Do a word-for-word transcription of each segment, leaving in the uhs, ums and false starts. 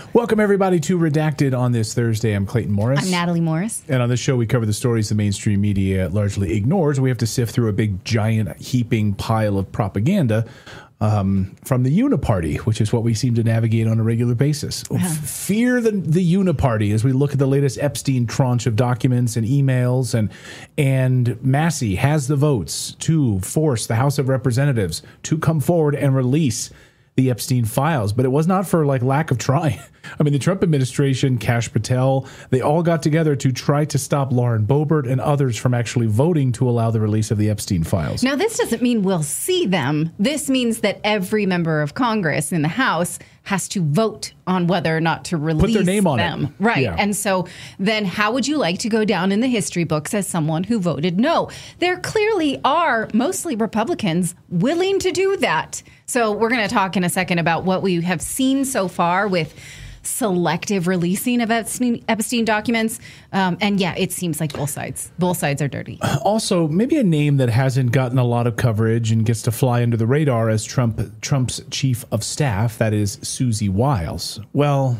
Welcome, everybody, to Redacted on this Thursday. I'm Clayton Morris. I'm Natalie Morris. And on this show, we cover the stories the mainstream media largely ignores. We have to sift through a big, giant, heaping pile of propaganda um, from the Uniparty, which is what we seem to navigate on a regular basis. Uh-huh. Fear the, the Uniparty as we look at the latest Epstein tranche of documents and emails. And, and Massey has the votes to force the House of Representatives to come forward and release the Epstein files, but it was not for like lack of trying. I mean, the Trump administration, Kash Patel, they all got together to try to stop Lauren Boebert and others from actually voting to allow the release of the Epstein files. Now, this doesn't mean we'll see them. This means that every member of Congress in the House has to vote on whether or not to release Put their name on them. it. Right. Yeah. And so then how would you like to go down in the history books as someone who voted no? There clearly are mostly Republicans willing to do that. So we're going to talk in a second about what we have seen so far with selective releasing of Epstein, Epstein documents. Um, and yeah, it seems like both sides. Both sides are dirty. Also, maybe a name that hasn't gotten a lot of coverage and gets to fly under the radar as Trump Trump's chief of staff, that is Susie Wiles. Well,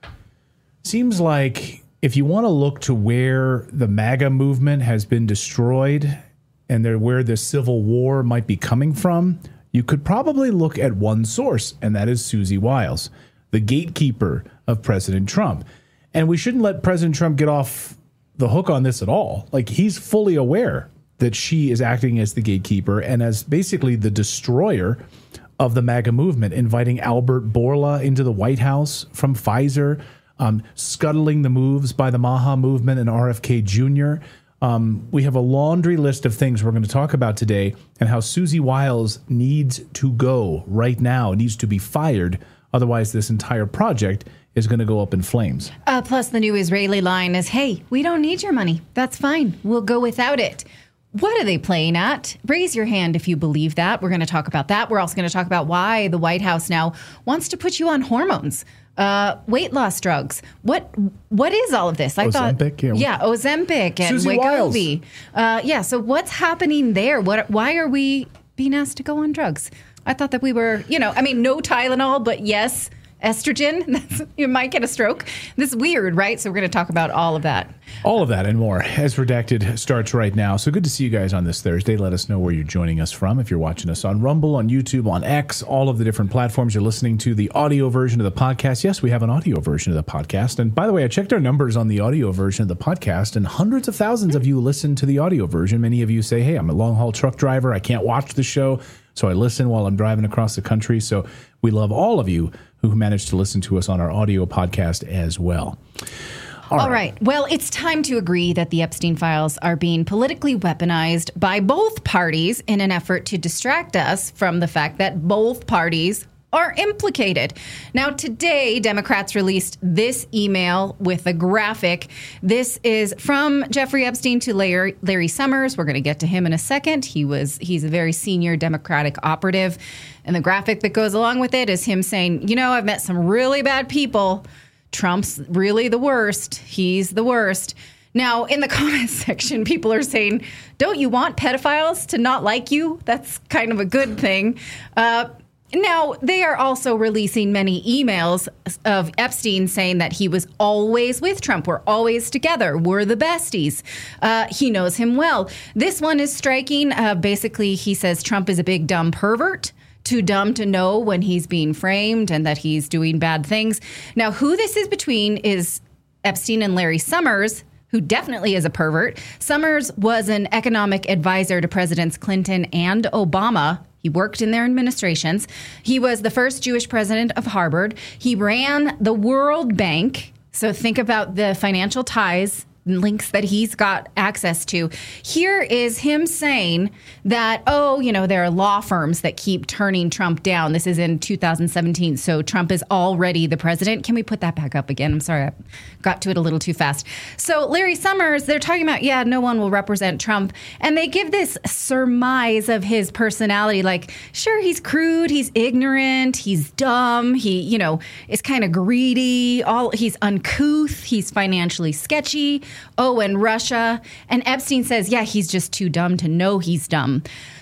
seems like if you want to look to where the MAGA movement has been destroyed and there, where the Civil War might be coming from, you could probably look at one source, and that is Susie Wiles, the gatekeeper of President Trump. And we shouldn't let President Trump get off the hook on this at all. Like, he's fully aware that she is acting as the gatekeeper and as basically the destroyer of the MAGA movement, inviting Albert Bourla into the White House from Pfizer, um, scuttling the moves by the Maha movement and R F K Junior Um, we have a laundry list of things we're going to talk about today and how Susie Wiles needs to go right now, needs to be fired. Otherwise, this entire project is going to go up in flames. Uh, plus, the new Israeli line is, hey, we don't need your money. That's fine. We'll go without it. What are they playing at? Raise your hand if you believe that. We're going to talk about that. We're also going to talk about why the White House now wants to put you on hormones. Uh, weight loss drugs. What what is all of this? I Ozempic, thought, yeah. yeah, Ozempic and Susie Wiles. Wegovy. Uh, yeah. So what's happening there? What? Why are we being asked to go on drugs? I thought that we were, you know, I mean, no Tylenol, but yes, estrogen. That's, you might get a stroke. This is weird, right? So we're going to talk about all of that. All of that and more as Redacted starts right now. So good to see you guys on this Thursday. Let us know where you're joining us from. If you're watching us on Rumble, on YouTube, on X, all of the different platforms you're listening to, the audio version of the podcast. Yes, we have an audio version of the podcast. And by the way, I checked our numbers on the audio version of the podcast, and hundreds of thousands of you listen to the audio version. Many of you say, hey, I'm a long-haul truck driver. I can't watch the show, so I listen while I'm driving across the country. So we love all of you who managed to listen to us on our audio podcast as well. All right. All right. Well, it's time to agree that the Epstein files are being politically weaponized by both parties in an effort to distract us from the fact that both parties are implicated. Now, today, Democrats released this email with a graphic. This is from Jeffrey Epstein to Larry, Larry Summers. We're going to get to him in a second. He was he's a very senior Democratic operative. And the graphic that goes along with it is him saying, you know, I've met some really bad people. Trump's really the worst. He's the worst. Now, in the comments section, people are saying, don't you want pedophiles to not like you? That's kind of a good thing. Uh, now, they are also releasing many emails of Epstein saying that he was always with Trump. We're always together. We're the besties. Uh, he knows him well. This one is striking. Uh, basically, he says Trump is a big dumb pervert. Too dumb to know when he's being framed and that he's doing bad things. Now, who this is between is Epstein and Larry Summers, who definitely is a pervert. Summers was an economic advisor to Presidents Clinton and Obama. He worked in their administrations. He was the first Jewish president of Harvard. He ran the World Bank. So think about the financial ties links that he's got access to. Here is him saying that, oh, you know, there are law firms that keep turning Trump down. This is in two thousand seventeen. So Trump is already the president. Can we put that back up again? I'm sorry, I got to it a little too fast. So Larry Summers, they're talking about, yeah, no one will represent Trump. And they give this surmise of his personality. Like, sure, he's crude, he's ignorant, he's dumb, he, you know, is kind of greedy, all he's uncouth, he's financially sketchy. Oh, and Russia. And Epstein says, yeah, he's just too dumb to know he's dumb.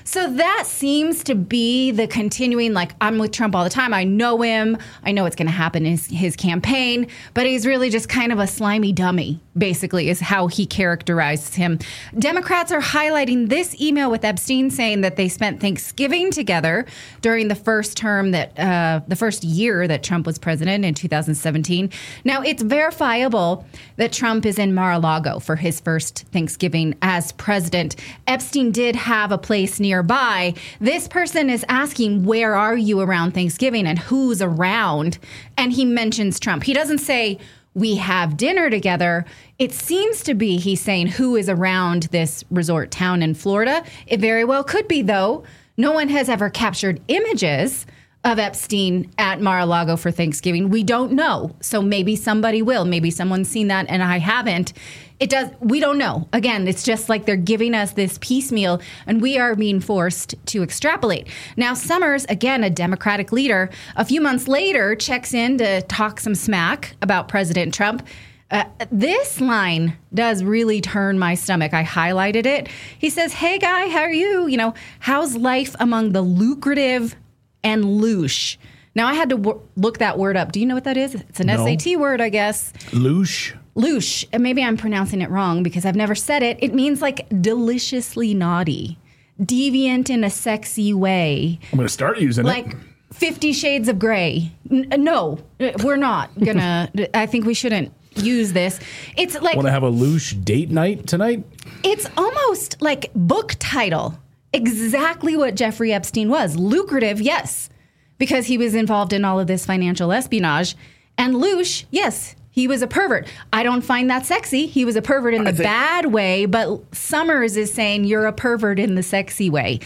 So that seems to be the continuing, like, I'm with Trump all the time. I know him. I know what's going to happen in his, his campaign. But he's really just kind of a slimy dummy, basically, is how he characterizes him. Democrats are highlighting this email with Epstein saying that they spent Thanksgiving together during the first term that, uh, the first year that Trump was president in two thousand seventeen. Now, it's verifiable that Trump is in Mar-a-Lago for his first Thanksgiving as president. Epstein did have a place nearby. This person is asking, where are you around Thanksgiving and who's around? And he mentions Trump. He doesn't say, we have dinner together. It seems to be he's saying who is around this resort town in Florida. It very well could be, though. No one has ever captured images of Epstein at Mar-a-Lago for Thanksgiving. We don't know. So maybe somebody will. Maybe someone's seen that and I haven't. It does. We don't know. Again, it's just like they're giving us this piecemeal and we are being forced to extrapolate. Now, Summers, again, a Democratic leader, a few months later checks in to talk some smack about President Trump. Uh, this line does really turn my stomach. I highlighted it. He says, hey, guy, how are you? You know, how's life among the lucrative and louche? Now, I had to w- look that word up. Do you know what that is? It's an no. S A T word, I guess. Louche? Louche. And maybe I'm pronouncing it wrong because I've never said it. It means like deliciously naughty, deviant in a sexy way. I'm going to start using like, it. Like Fifty Shades of Grey. N- no, we're not going to. I think we shouldn't use this. It's like. Want to have a louche date night tonight? It's almost like book title. Exactly what Jeffrey Epstein was. Lucrative, yes, because he was involved in all of this financial espionage. And louche, yes, he was a pervert. I don't find that sexy. He was a pervert in the think- bad way, but Summers is saying you're a pervert in the sexy way.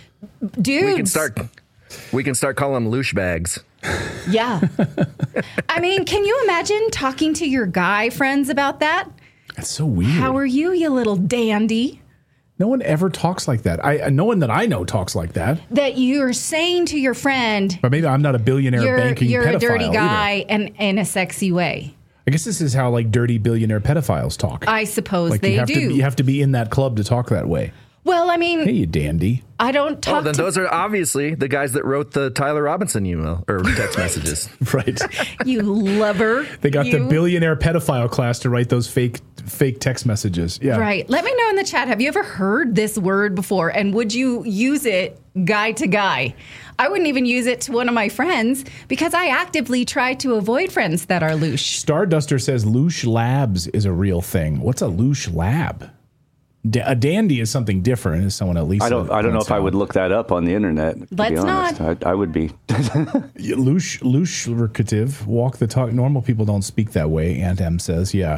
Dude, we can start. We can start calling them louche bags. Yeah. I mean, can you imagine talking to your guy friends about that? That's so weird. How are you, you little dandy? No one ever talks like that. I no one that I know talks like that. That you're saying to your friend, but maybe I'm not a billionaire you're, banking you're pedophile. You're a dirty guy either. and in a sexy way. I guess this is how like dirty billionaire pedophiles talk. I suppose like, they you have do. To, you have to be in that club to talk that way. Well, I mean, hey, you dandy. I don't talk. Oh, then to those are obviously the guys that wrote the Tyler Robinson email or text messages. Right. You lover. They got you. the billionaire pedophile class to write those fake fake text messages. Yeah. Right. Let me know in the chat. Have you ever heard this word before? And would you use it guy to guy? I wouldn't even use it to one of my friends because I actively try to avoid friends that are louche. Starduster says louche labs is a real thing. What's a louche lab? D- a dandy is something different. Is someone at least? I don't. I don't know if out. I would look that up on the internet. To Let's be honest. not. I, I would be. Louche, louche lubricative. Walk the talk. Normal people don't speak that way. Aunt M says, yeah.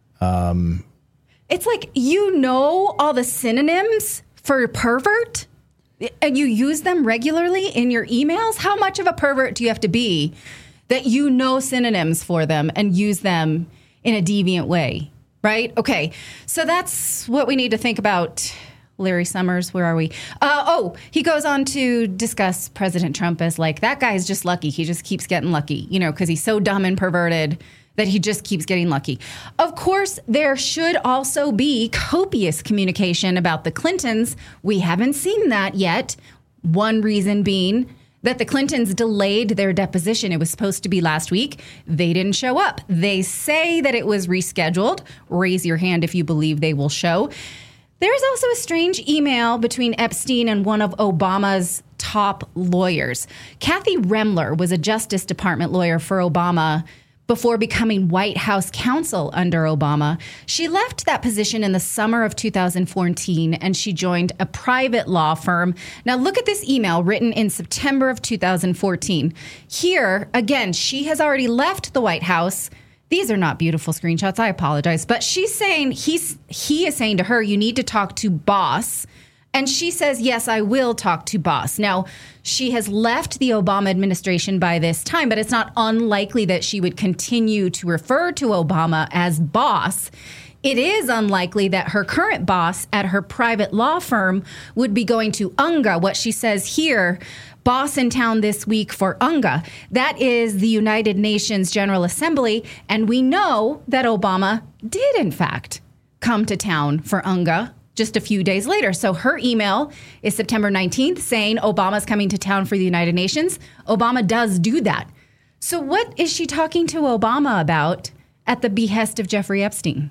Um, it's like you know all the synonyms for pervert, and you use them regularly in your emails. How much of a pervert do you have to be that you know synonyms for them and use them in a deviant way? Right? Okay. So that's what we need to think about. Larry Summers, where are we? Uh, oh, he goes on to discuss President Trump as like, that guy is just lucky. He just keeps getting lucky, you know, because he's so dumb and perverted that he just keeps getting lucky. Of course, there should also be copious communication about the Clintons. We haven't seen that yet. One reason being that the Clintons delayed their deposition. It was supposed to be last week. They didn't show up. They say that it was rescheduled. Raise your hand if you believe they will show. There's also a strange email between Epstein and one of Obama's top lawyers. Kathy Remler was a Justice Department lawyer for Obama before becoming White House counsel under Obama. She left that position in the summer of two thousand fourteen, and she joined a private law firm. Now, look at this email written in September of two thousand fourteen. Here, again, she has already left the White House. These are not beautiful screenshots. I apologize. But she's saying, he's he is saying to her, you need to talk to boss. And she says, yes, I will talk to boss. Now, she has left the Obama administration by this time, but it's not unlikely that she would continue to refer to Obama as boss. It is unlikely that her current boss at her private law firm would be going to U N G A, what she says here, boss in town this week for U N G A. That is the United Nations General Assembly, and we know that Obama did, in fact, come to town for U N G A just a few days later. So her email is September nineteenth saying Obama's coming to town for the United Nations. Obama does do that. So what is she talking to Obama about at the behest of Jeffrey Epstein?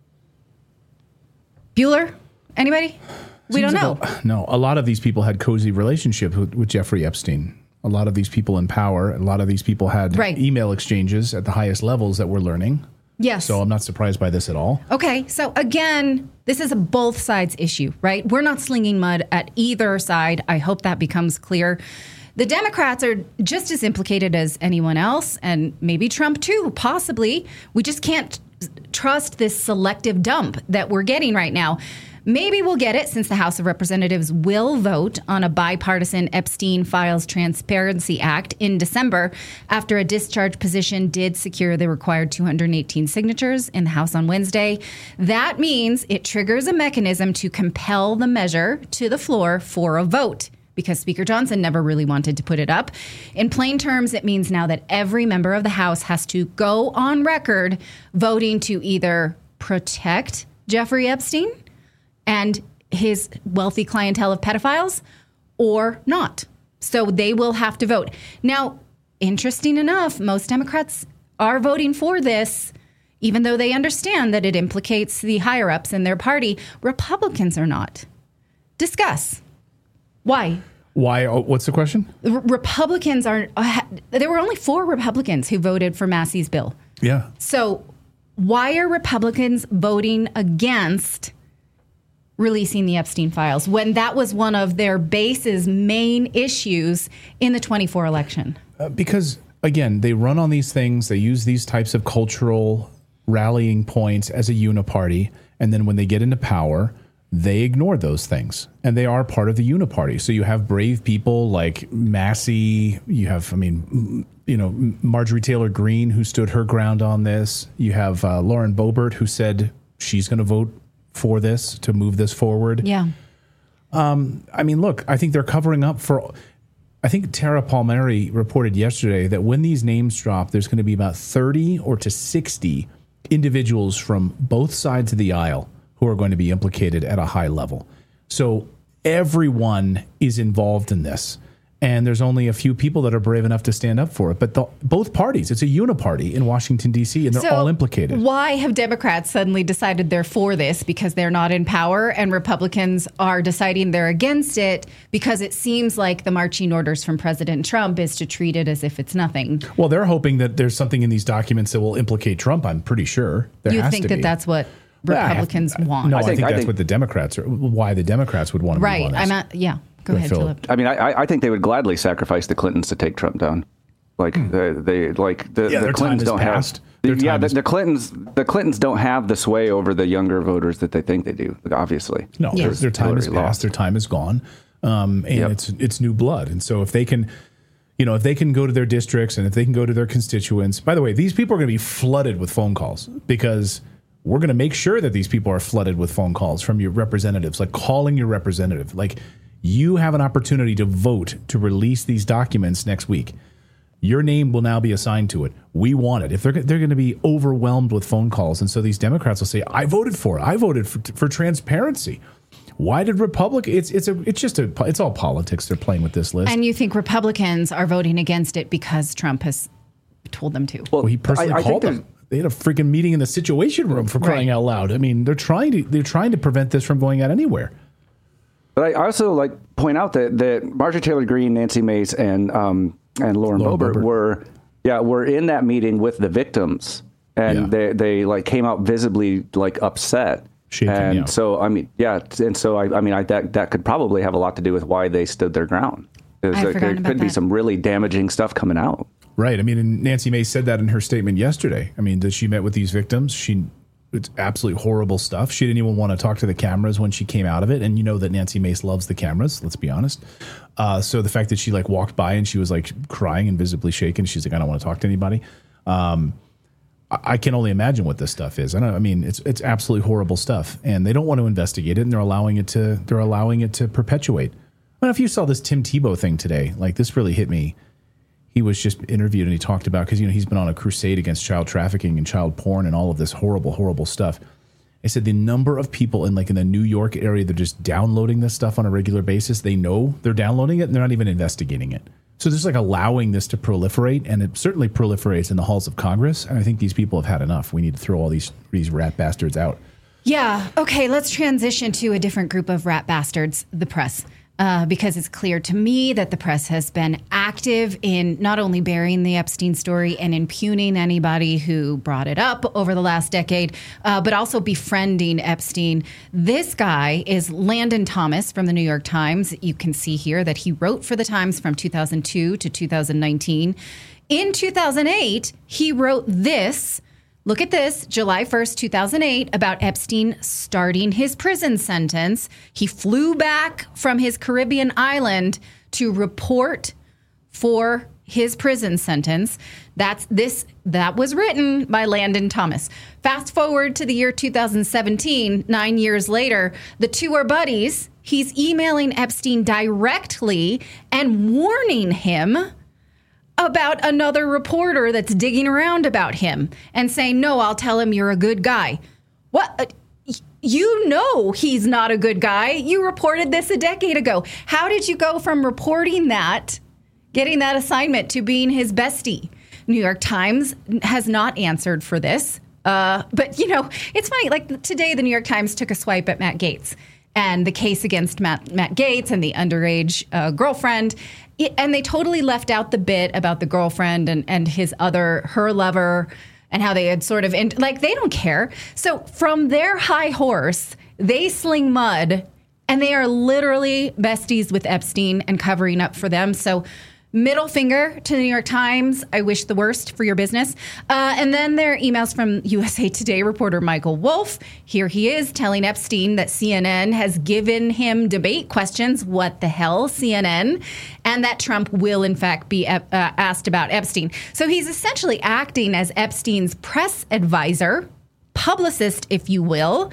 Bueller? Anybody? We Seems don't know. like a, no, a lot of these people had cozy relationships with, with Jeffrey Epstein. A lot of these people in power, a lot of these people had right. email exchanges at the highest levels that we're learning. Yes. So I'm not surprised by this at all. Okay. So again, this is a both sides issue, right? We're not slinging mud at either side. I hope that becomes clear. The Democrats are just as implicated as anyone else, and maybe Trump too, possibly. We just can't trust this selective dump that we're getting right now. Maybe we'll get it since the House of Representatives will vote on a bipartisan Epstein Files Transparency Act in December after a discharge position did secure the required two hundred eighteen signatures in the House on Wednesday. That means it triggers a mechanism to compel the measure to the floor for a vote, because Speaker Johnson never really wanted to put it up. In plain terms, it means now that every member of the House has to go on record voting to either protect Jeffrey Epstein and his wealthy clientele of pedophiles or not. So they will have to vote. Now, interesting enough, most Democrats are voting for this, even though they understand that it implicates the higher-ups in their party. Republicans are not. Discuss. Why? Why? Oh, what's the question? R- Republicans are... Uh, there were only four Republicans who voted for Massey's bill. Yeah. So why are Republicans voting against releasing the Epstein files when that was one of their base's main issues in the twenty-four election? Uh, because, again, they run on these things. They use these types of cultural rallying points as a uniparty. And then when they get into power, they ignore those things. And they are part of the uniparty. So you have brave people like Massey. You have, I mean, you know, Marjorie Taylor Greene, who stood her ground on this. You have uh, Lauren Boebert, who said she's going to vote for this, to move this forward. Yeah. Um, I mean, look, I think they're covering up for, I think Tara Palmieri reported yesterday that when these names drop, there's going to be about thirty or to sixty individuals from both sides of the aisle who are going to be implicated at a high level. So everyone is involved in this. And there's only a few people that are brave enough to stand up for it. But the, both parties, it's a uniparty in Washington, D C, and they're so all implicated. Why have Democrats suddenly decided they're for this because they're not in power, and Republicans are deciding they're against it because it seems like the marching orders from President Trump is to treat it as if it's nothing? Well, they're hoping that there's something in these documents that will implicate Trump, I'm pretty sure. There You has think to that be. that's what Republicans Well, I have, want? No, I I think, think- I that's think- what the Democrats are, why the Democrats would want to Right. move on I'm this. at, yeah. Go Go ahead, Philip. Philip. I mean, I, I think they would gladly sacrifice the Clintons to take Trump down. Like they, they like the, Yeah, the their time Clintons has don't passed. have. Their yeah, time the, is- the Clintons. The Clintons don't have the sway over the younger voters that they think they do. Obviously, No, their, Yes. their time has Hillary passed. lost. Their time is gone, um, and Yep. it's it's new blood. And so if they can, you know, if they can go to their districts and if they can go to their constituents. By the way, these people are going to be flooded with phone calls because we're going to make sure that these people are flooded with phone calls from your representatives, like calling your representative, like. You have an opportunity to vote to release these documents next week. Your name will now be assigned to it. We want it. If they're they're going to be overwhelmed with phone calls, and so these Democrats will say, "I voted for it. I voted for, for transparency." Why did Republic? It's it's a it's just a it's all politics. They're playing with this list. And you think Republicans are voting against it because Trump has told them to? well, he personally I- I think called them. They had a freaking meeting in the Situation Room for crying Right. out loud. I mean, they're trying to they're trying to prevent this from going out anywhere. But I also like point out that that Marjorie Taylor Greene, Nancy Mace, and um, and Lauren, Lauren Boebert, Boebert. were yeah were in that meeting with the victims, and Yeah. they they like came out visibly like upset. Shaken, and yeah. so I mean yeah, and so I, I mean I, that that could probably have a lot to do with why they stood their ground. There's I'd a- there forgotten about could be that. some really damaging stuff coming out. Right. I mean, and Nancy Mace said that in her statement yesterday. I mean, that she met with these victims. She, it's absolutely horrible stuff. She didn't even want to talk to the cameras when she came out of it. And you know that Nancy Mace loves the cameras. Let's be honest. Uh, so the fact that she like walked by and she was like crying and visibly shaken. She's like, I don't want to talk to anybody. Um, I, I can only imagine what this stuff is. I don't. I mean, it's it's absolutely horrible stuff. And they don't want to investigate it. And they're allowing it to. They're allowing it to perpetuate. I don't know if you saw this Tim Tebow thing today. Like this really hit me. He was just interviewed and he talked about, because, you know, he's been on a crusade against child trafficking and child porn and all of this horrible, horrible stuff. I said the number of people in like in the New York area that are just downloading this stuff on a regular basis, they know they're downloading it and they're not even investigating it. So just like allowing this to proliferate, and it certainly proliferates in the halls of Congress. And I think these people have had enough. We need to throw all these these rat bastards out. Yeah. Okay, let's transition to a different group of rat bastards, the press. Uh, because it's clear to me that the press has been active in not only burying the Epstein story and impugning anybody who brought it up over the last decade, uh, but also befriending Epstein. This guy is Landon Thomas from the New York Times. You can see here that he wrote for the Times from two thousand two to two thousand nineteen. In two thousand eight, he wrote this. Look at this, July first, two thousand eight, about Epstein starting his prison sentence. He flew back from his Caribbean island to report for his prison sentence. That's this. That was written by Landon Thomas. Fast forward to the year two thousand seventeen, nine years later, the two are buddies. He's emailing Epstein directly and warning him about another reporter that's digging around about him and saying, no, I'll tell him you're a good guy. What? You know he's not a good guy. You reported this a decade ago. How did you go from reporting that, getting that assignment, to being his bestie? New York Times has not answered for this. Uh, but, you know, it's funny. Like today, the New York Times took a swipe at Matt Gaetz and the case against Matt, Matt Gaetz and the underage uh, girlfriend. And they totally left out the bit about the girlfriend and, and his other, her lover, and how they had sort of, in, like, they don't care. So from their high horse, they sling mud, and they are literally besties with Epstein and covering up for them. So middle finger to the New York Times. I wish the worst for your business. Uh, and then there are emails from U S A Today reporter Michael Wolff. Here he is telling Epstein that C N N has given him debate questions. What the hell, C N N? And that Trump will, in fact, be uh, asked about Epstein. So he's essentially acting as Epstein's press advisor, publicist, if you will,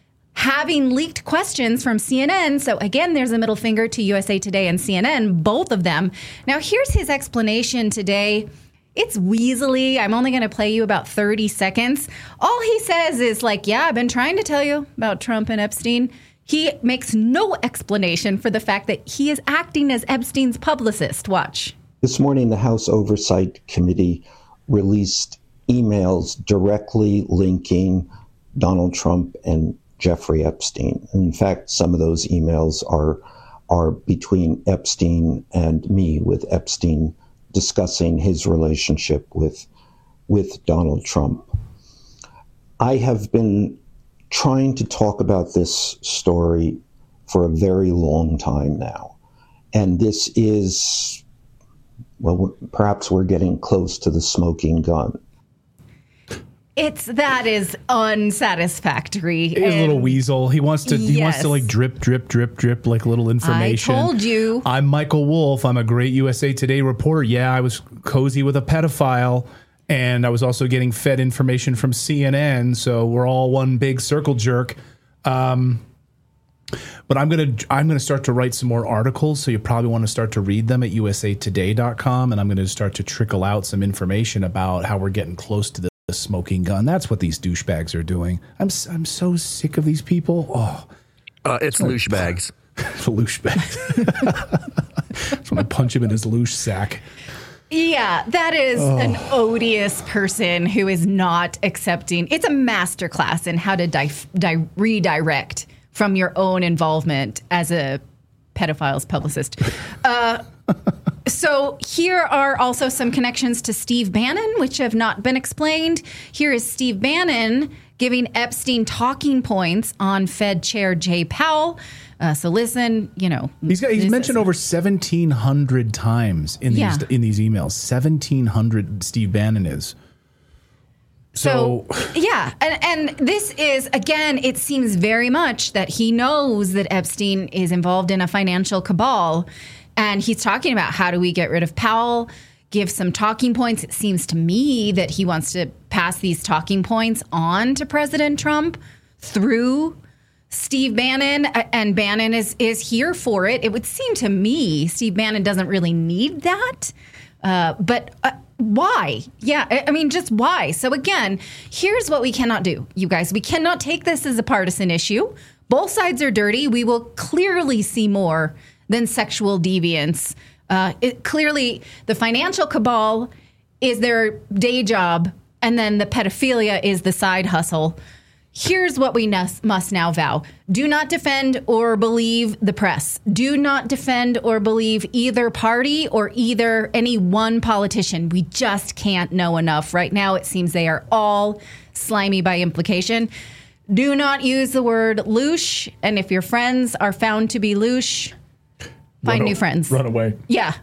having leaked questions from C N N. So again, there's a middle finger to U S A Today and C N N, both of them. Now, here's his explanation today. It's weaselly. I'm only going to play you about thirty seconds. All he says is like, yeah, I've been trying to tell you about Trump and Epstein. He makes no explanation for the fact that he is acting as Epstein's publicist. Watch. This morning, the House Oversight Committee released emails directly linking Donald Trump and Jeffrey Epstein. In fact, some of those emails are are between Epstein and me, with Epstein discussing his relationship with with Donald Trump. I have been trying to talk about this story for a very long time now. And this is, well, perhaps we're getting close to the smoking gun. It's that is unsatisfactory. He's a little weasel. He wants to. He wants Yes. to like drip, drip, drip, drip, like little information. I told you. I'm Michael Wolff. I'm a great U S A Today reporter. Yeah, I was cozy with a pedophile, and I was also getting fed information from C N N. So we're all one big circle jerk. Um, but I'm gonna I'm gonna start to write some more articles. So you probably want to start to read them at U S A Today dot com, and I'm going to start to trickle out some information about how we're getting close to the smoking gun. That's what these douchebags are doing. I'm I'm so sick of these people. Oh, uh, it's loosh bags. Loosh bags. I just want to punch him in his loosh sack. Yeah, that is oh. an odious person who is not accepting. It's a masterclass in how to di- di- redirect from your own involvement as a pedophile's publicist. Uh, So here are also some connections to Steve Bannon, which have not been explained. Here is Steve Bannon giving Epstein talking points on Fed Chair Jay Powell. Uh, so listen, you know, he's got, he's mentioned is, over seventeen hundred times in yeah. these in these emails. seventeen hundred Steve Bannon is. So, so yeah, and and this is, again, it seems very much that he knows that Epstein is involved in a financial cabal. And he's talking about how do we get rid of Powell, give some talking points. It seems to me that he wants to pass these talking points on to President Trump through Steve Bannon. And Bannon is, is here for it. It would seem to me Steve Bannon doesn't really need that. Uh, but uh, why? Yeah, I, I mean, just why? So again, here's what we cannot do, you guys. We cannot take this as a partisan issue. Both sides are dirty. We will clearly see more than sexual deviance. Uh, it, clearly, the financial cabal is their day job, and then the pedophilia is the side hustle. Here's what we must now vow. Do not defend or believe the press. Do not defend or believe either party or either any one politician. We just can't know enough. Right now, it seems they are all slimy by implication. Do not use the word louche. And if your friends are found to be louche, find run new o- friends. Run away. Yeah.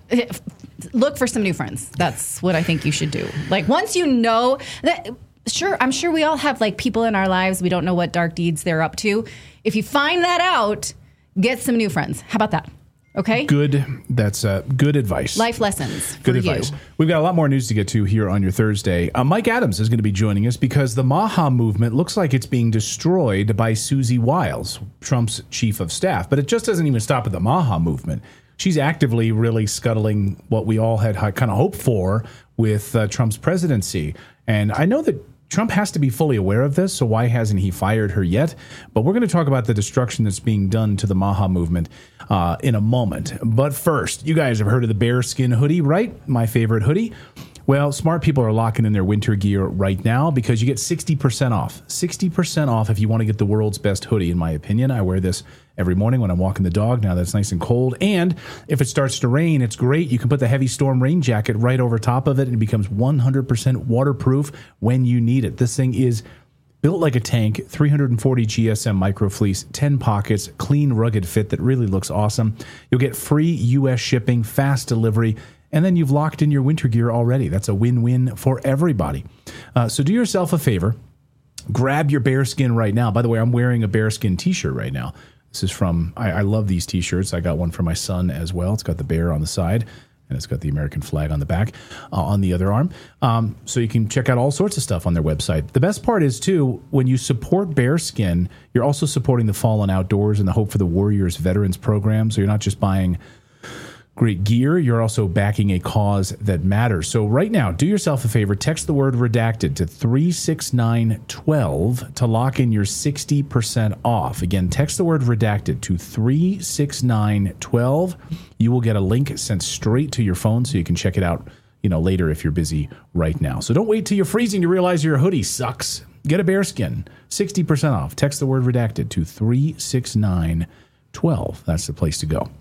Look for some new friends. That's what I think you should do. Like, once you know that, sure, I'm sure we all have like people in our lives. We don't know what dark deeds they're up to. If you find that out, get some new friends. How about that? Okay. Good. That's uh, good advice. Life lessons. Good for advice. You. We've got a lot more news to get to here on your Thursday. Uh, Mike Adams is going to be joining us because the Maha movement looks like it's being destroyed by Susie Wiles, Trump's chief of staff. But it just doesn't even stop at the Maha movement. She's actively really scuttling what we all had kind of hoped for with uh, Trump's presidency. And I know that Trump has to be fully aware of this, so why hasn't he fired her yet? But we're going to talk about the destruction that's being done to the Maha movement uh, in a moment. But first, you guys have heard of the bearskin hoodie, right? My favorite hoodie. Well, smart people are locking in their winter gear right now because you get sixty percent off. sixty percent off if you want to get the world's best hoodie, in my opinion. I wear this every morning when I'm walking the dog, now that's nice and cold. And if it starts to rain, it's great. You can put the heavy storm rain jacket right over top of it, and it becomes one hundred percent waterproof when you need it. This thing is built like a tank, three hundred forty G S M microfleece, ten pockets, clean, rugged fit that really looks awesome. You'll get free U S shipping, fast delivery, and then you've locked in your winter gear already. That's a win-win for everybody. Uh, so do yourself a favor. Grab your bearskin right now. By the way, I'm wearing a bearskin t-shirt right now. This is from, I, I love these t-shirts. I got one for my son as well. It's got the bear on the side, and it's got the American flag on the back, uh, on the other arm. Um, so you can check out all sorts of stuff on their website. The best part is, too, when you support Bearskin, you're also supporting the Fallen Outdoors and the Hope for the Warriors Veterans Program. So you're not just buying great gear, you're also backing a cause that matters. So right now, do yourself a favor, text the word redacted to three six nine one two to lock in your sixty percent off. Again, text the word redacted to three six nine one two. You will get a link sent straight to your phone so you can check it out, you know, later if you're busy right now. So don't wait till you're freezing to realize your hoodie sucks. Get a bearskin, sixty percent off. Text the word redacted to three six nine one two. That's the place to go.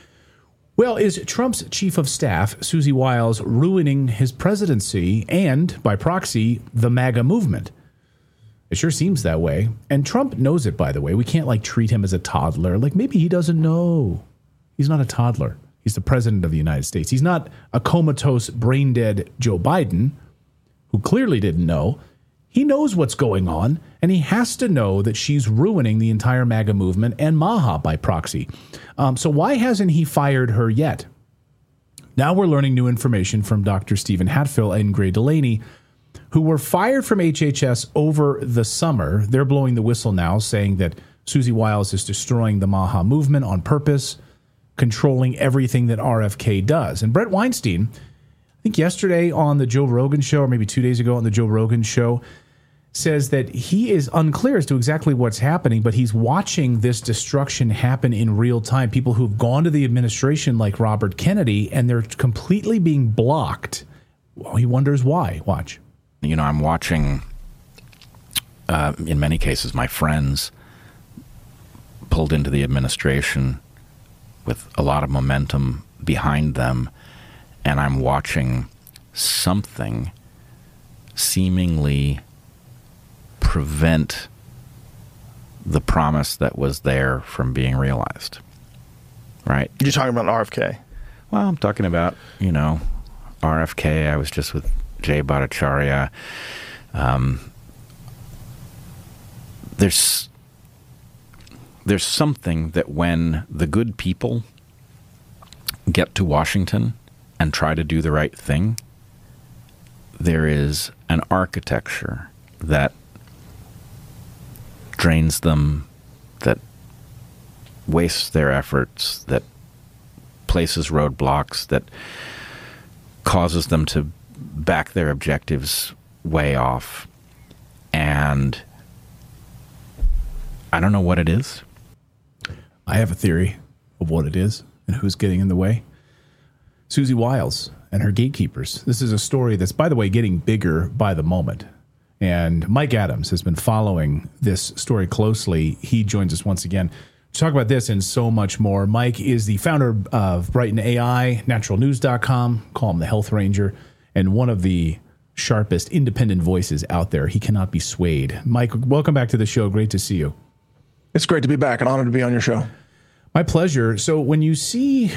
Well, is Trump's chief of staff, Susie Wiles, ruining his presidency and, by proxy, the MAGA movement? It sure seems that way. And Trump knows it, by the way. We can't, like, treat him as a toddler. Like, maybe he doesn't know. He's not a toddler. He's the president of the United States. He's not a comatose, brain-dead Joe Biden, who clearly didn't know. He knows what's going on, and he has to know that she's ruining the entire MAGA movement and Maha by proxy. Um, so why hasn't he fired her yet? Now we're learning new information from Doctor Stephen Hatfield and Gray Delaney, who were fired from H H S over the summer. They're blowing the whistle now, saying that Susie Wiles is destroying the Maha movement on purpose, controlling everything that R F K does. And Brett Weinstein, I think yesterday on the Joe Rogan show, or maybe two days ago on the Joe Rogan show, says that he is unclear as to exactly what's happening, but he's watching this destruction happen in real time. People who've gone to the administration like Robert Kennedy, and they're completely being blocked. Well, he wonders why. Watch. You know, I'm watching, uh, in many cases, my friends pulled into the administration with a lot of momentum behind them, and I'm watching something seemingly prevent the promise that was there from being realized. Right? You're talking about R F K. Well, I'm talking about, you know, R F K. I was just with Jay Bhattacharya. Um, there's there's something that when the good people get to Washington and try to do the right thing, there is an architecture that drains them, that wastes their efforts, that places roadblocks, that causes them to back their objectives way off. And I don't know what it is. I have a theory of what it is and who's getting in the way. Susie Wiles and her gatekeepers. This is a story that's, by the way, getting bigger by the moment. And Mike Adams has been following this story closely. He joins us once again to talk about this and so much more. Mike is the founder of Brighton A I, natural news dot com, call him the Health Ranger, and one of the sharpest independent voices out there. He cannot be swayed. Mike, welcome back to the show. Great to see you. It's great to be back. An honor to be on your show. My pleasure. So when you see,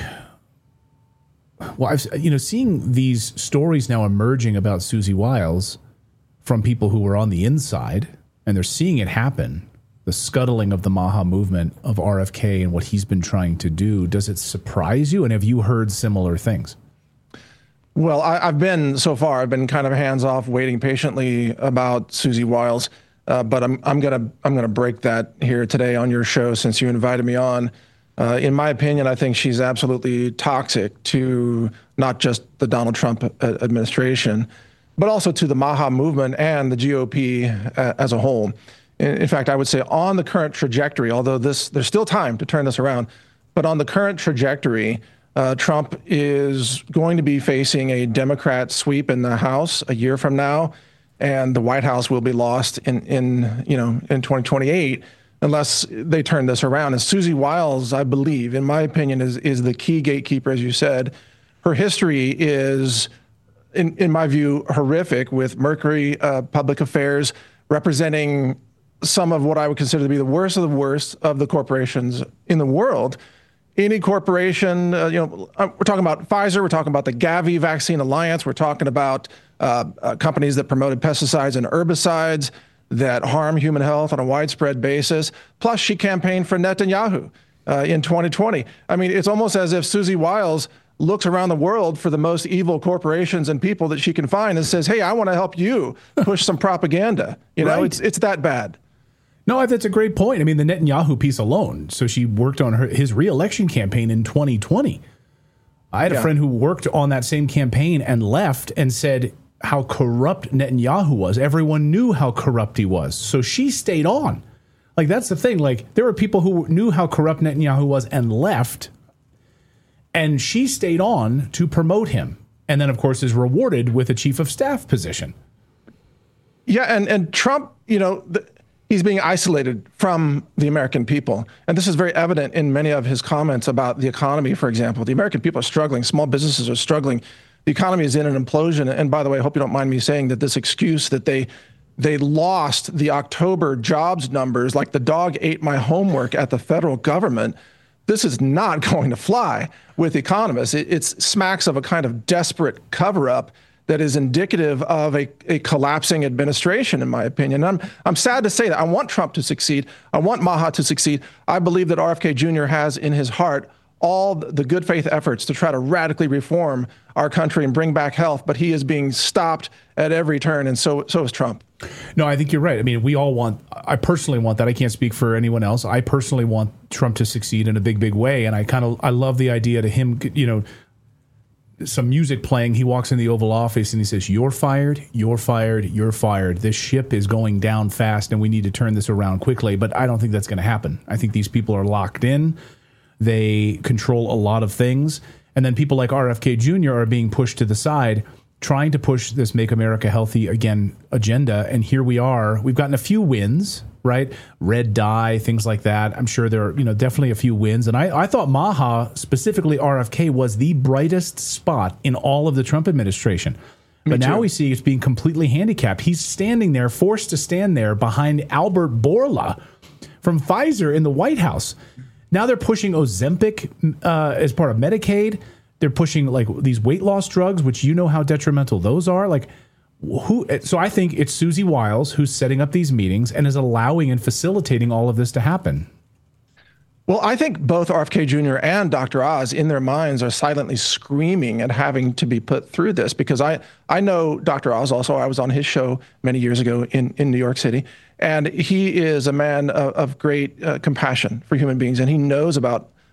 well, I've, you know, seeing these stories now emerging about Susie Wiles from people who were on the inside, and they're seeing it happen, the scuttling of the Maha movement of R F K and what he's been trying to do, does it surprise you? And have you heard similar things? Well, I, I've been, so far, I've been kind of hands-off, waiting patiently about Susie Wiles, uh, but I'm I'm gonna I'm gonna break that here today on your show since you invited me on. Uh, in my opinion, I think she's absolutely toxic to not just the Donald Trump administration, but also to the Maha movement and the G O P as a whole. In fact, I would say on the current trajectory, although this there's still time to turn this around, but on the current trajectory, uh, Trump is going to be facing a Democrat sweep in the House a year from now, and the White House will be lost in, in you know in twenty twenty-eight unless they turn this around. And Susie Wiles, I believe, in my opinion, is is the key gatekeeper, as you said. Her history is, in in my view, horrific, with Mercury uh, Public Affairs representing some of what I would consider to be the worst of the worst of the corporations in the world. Any corporation, uh, you know, we're talking about Pfizer, we're talking about the Gavi Vaccine Alliance, we're talking about uh, uh, companies that promoted pesticides and herbicides that harm human health on a widespread basis. Plus, she campaigned for Netanyahu uh, in twenty twenty. I mean, it's almost as if Susie Wiles looks around the world for the most evil corporations and people that she can find and says, hey, I want to help you push some propaganda. You know, Right. it's it's that bad. No, that's a great point. I mean, the Netanyahu piece alone. So she worked on her, his re-election campaign in twenty twenty. I had a Yeah. friend who worked on that same campaign and left and said how corrupt Netanyahu was. Everyone knew how corrupt he was. So she stayed on. Like, that's the thing. Like, there were people who knew how corrupt Netanyahu was and left, and she stayed on to promote him. And then, of course, is rewarded with a chief of staff position. Yeah, and, and Trump, you know, the, he's being isolated from the American people. And this is very evident in many of his comments about the economy, for example. The American people are struggling. Small businesses are struggling. The economy is in an implosion. And by the way, I hope you don't mind me saying that this excuse that they they lost the October jobs numbers, like the dog ate my homework at the federal government, this is not going to fly with economists. It it's smacks of a kind of desperate cover-up that is indicative of a, a collapsing administration, in my opinion. I'm I'm sad to say that. I want Trump to succeed. I want Maha to succeed. I believe that R F K Junior has in his heart all the good faith efforts to try to radically reform our country and bring back health, but he is being stopped at every turn, and so so is Trump. No, I think you're right. I mean, we all want, I personally want that. I can't speak for anyone else. I personally want Trump to succeed in a big, big way. And I kind of, I love the idea to him, you know, some music playing. He walks in the Oval Office and he says, you're fired, you're fired, you're fired. This ship is going down fast and we need to turn this around quickly. But I don't think that's going to happen. I think these people are locked in. They control a lot of things. And then people like R F K Junior are being pushed to the side, trying to push this Make America Healthy Again agenda. And here we are. We've gotten a few wins, right? Red dye, things like that. I'm sure there are, you know, definitely a few wins. And I, I thought Maha, specifically R F K, was the brightest spot in all of the Trump administration. Me But now too. we see it's being completely handicapped. He's standing there, forced to stand there behind Albert Bourla from Pfizer in the White House. Now they're pushing Ozempic uh, as part of Medicaid. They're pushing like these weight loss drugs, which you know how detrimental those are. Like who? So I think it's Susie Wiles who's setting up these meetings and is allowing and facilitating all of this to happen. Well, I think both R F K Junior and Doctor Oz in their minds are silently screaming at having to be put through this, because I, I know Doctor Oz also. I was on his show many years ago in, in New York City, and he is a man of, of great uh, compassion for human beings, and he knows about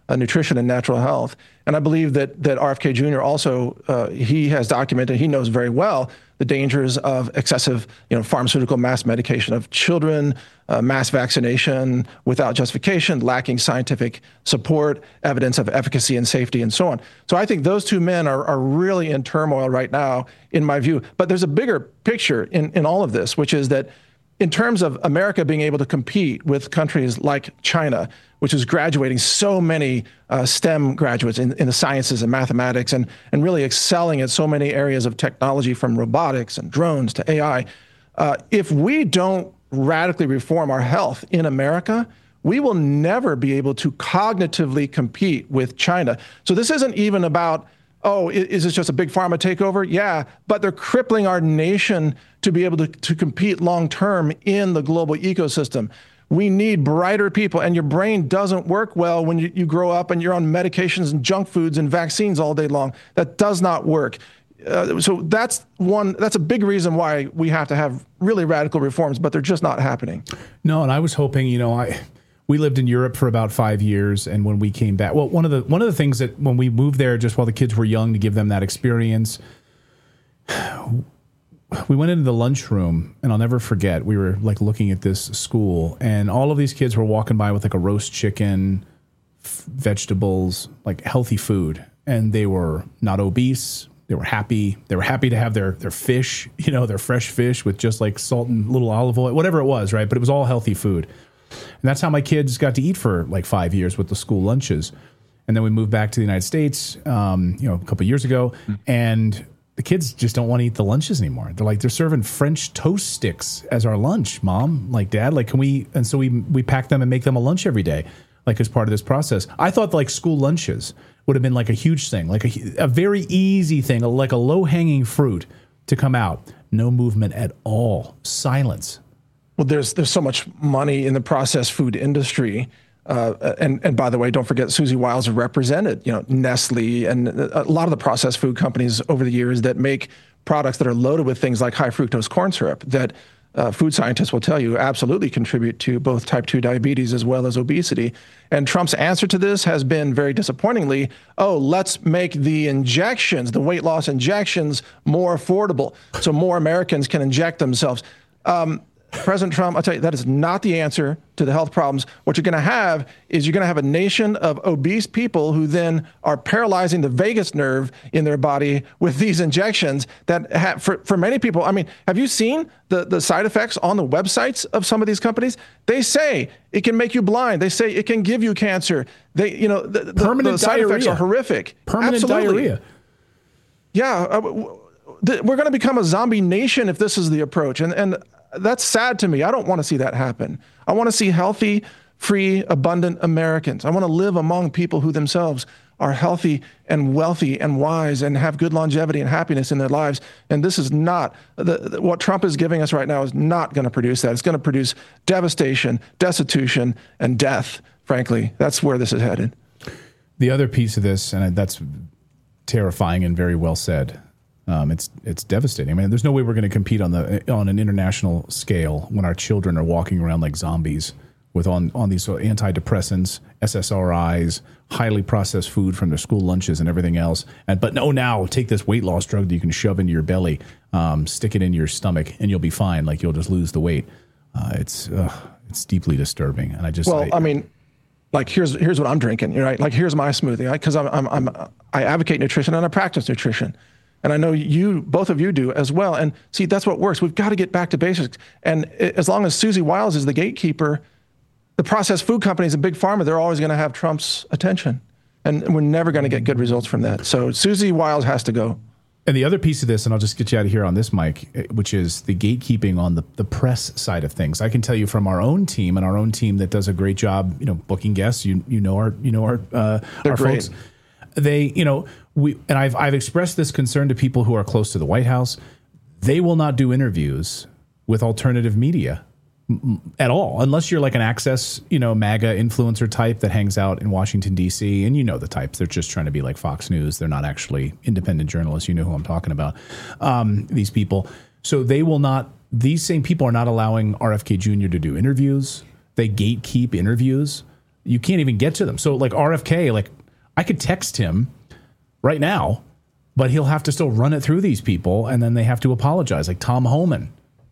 uh, nutrition and natural health. And I believe that that R F K Junior also, uh, he has documented, he knows very well the dangers of excessive, you know, pharmaceutical mass medication of children, uh, mass vaccination without justification, lacking scientific support, evidence of efficacy and safety, and so on. So I think those two men are, are really in turmoil right now, in my view. But there's a bigger picture in, in all of this, which is that in terms of America being able to compete with countries like China, which is graduating so many uh, STEM graduates in, in the sciences and mathematics, and, and really excelling at so many areas of technology, from robotics and drones to A I, uh, if we don't radically reform our health in America, we will never be able to cognitively compete with China. So this isn't even about, oh, is this just a big pharma takeover? Yeah, but they're crippling our nation to be able to, to compete long-term in the global ecosystem. We need brighter people, and your brain doesn't work well when you, you grow up and you're on medications and junk foods and vaccines all day long. That does not work. Uh, so that's one, that's a big reason why we have to have really radical reforms, but they're just not happening. No, and I was hoping, you know, I... We lived in Europe for about five years, and when we came back, well, one of the one of the things that when we moved there, just while the kids were young, to give them that experience, we went into the lunchroom, and I'll never forget. We were like looking at this school, and all of these kids were walking by with like a roast chicken, f- vegetables, like healthy food, and they were not obese. They were happy. They were happy to have their their fish, you know, their fresh fish with just like salt and little olive oil, whatever it was, right? But it was all healthy food. And that's how my kids got to eat for like five years with the school lunches. And then we moved back to the United States, um, you know, a couple of years ago. And the kids just don't want to eat the lunches anymore. They're like, they're serving French toast sticks as our lunch, Mom, like Dad, like, can we? And so we we pack them and make them a lunch every day, like as part of this process. I thought like school lunches would have been like a huge thing, like a, a very easy thing, like a low hanging fruit to come out. No movement at all. Silence. Well, there's there's so much money in the processed food industry, uh, and and by the way, don't forget Susie Wiles represented, you know, Nestle and a lot of the processed food companies over the years that make products that are loaded with things like high fructose corn syrup that uh, food scientists will tell you absolutely contribute to both type two diabetes as well as obesity. And Trump's answer to this has been very disappointingly, oh, let's make the injections, the weight loss injections, more affordable so more Americans can inject themselves. Um, President Trump, I'll tell you, that is not the answer to the health problems. What you're going to have is you're going to have a nation of obese people who then are paralyzing the vagus nerve in their body with these injections that have, for, for many people, I mean, have you seen the, the side effects on the websites of some of these companies? They say it can make you blind. They say it can give you cancer. They, you know, the, the, the side diarrhea. effects are horrific. Permanent Absolutely. diarrhea. Yeah. Uh, we're going to become a zombie nation if this is the approach. And, and, that's sad to me. I don't want to see that happen. I want to see healthy, free, abundant Americans. I want to live among people who themselves are healthy and wealthy and wise and have good longevity and happiness in their lives. And this is not, the, the, what Trump is giving us right now is not going to produce that. It's going to produce devastation, destitution, and death, frankly. That's where this is headed. The other piece of this, and that's terrifying and very well said, Um, it's it's devastating. I mean, there's no way we're going to compete on the on an international scale when our children are walking around like zombies with on on these antidepressants, S S R Is, highly processed food from their school lunches and everything else. And but no, now take this weight loss drug that you can shove into your belly, um, stick it into your stomach, and you'll be fine. Like you'll just lose the weight. Uh, it's uh, it's deeply disturbing. And I just well, I, I mean. Like here's here's what I'm drinking, right? Like here's my smoothie, because I'm, I'm I'm I advocate nutrition and I practice nutrition. And I know you, both of you do as well. And see, that's what works. We've got to get back to basics. And as long as Susie Wiles is the gatekeeper, the processed food companies and big pharma, they're always going to have Trump's attention. And we're never going to get good results from that. So Susie Wiles has to go. And the other piece of this, and I'll just get you out of here on this, Mike, which is the gatekeeping on the, the press side of things. I can tell you from our own team and our own team that does a great job, you know, booking guests. You you know our you know our uh, they're our great. folks. They, you know, we and I've I've expressed this concern to people who are close to the White House. They will not do interviews with alternative media at all, unless you're like an Access, you know, MAGA influencer type that hangs out in Washington, D C. And you know the types. They're just trying to be like Fox News. They're not actually independent journalists. You know who I'm talking about. Um, these people. So they will not. These same people are not allowing R F K Junior to do interviews. They gatekeep interviews. You can't even get to them. So like R F K, like I could text him right now, but he'll have to still run it through these people, and then they have to apologize. Like Tom Homan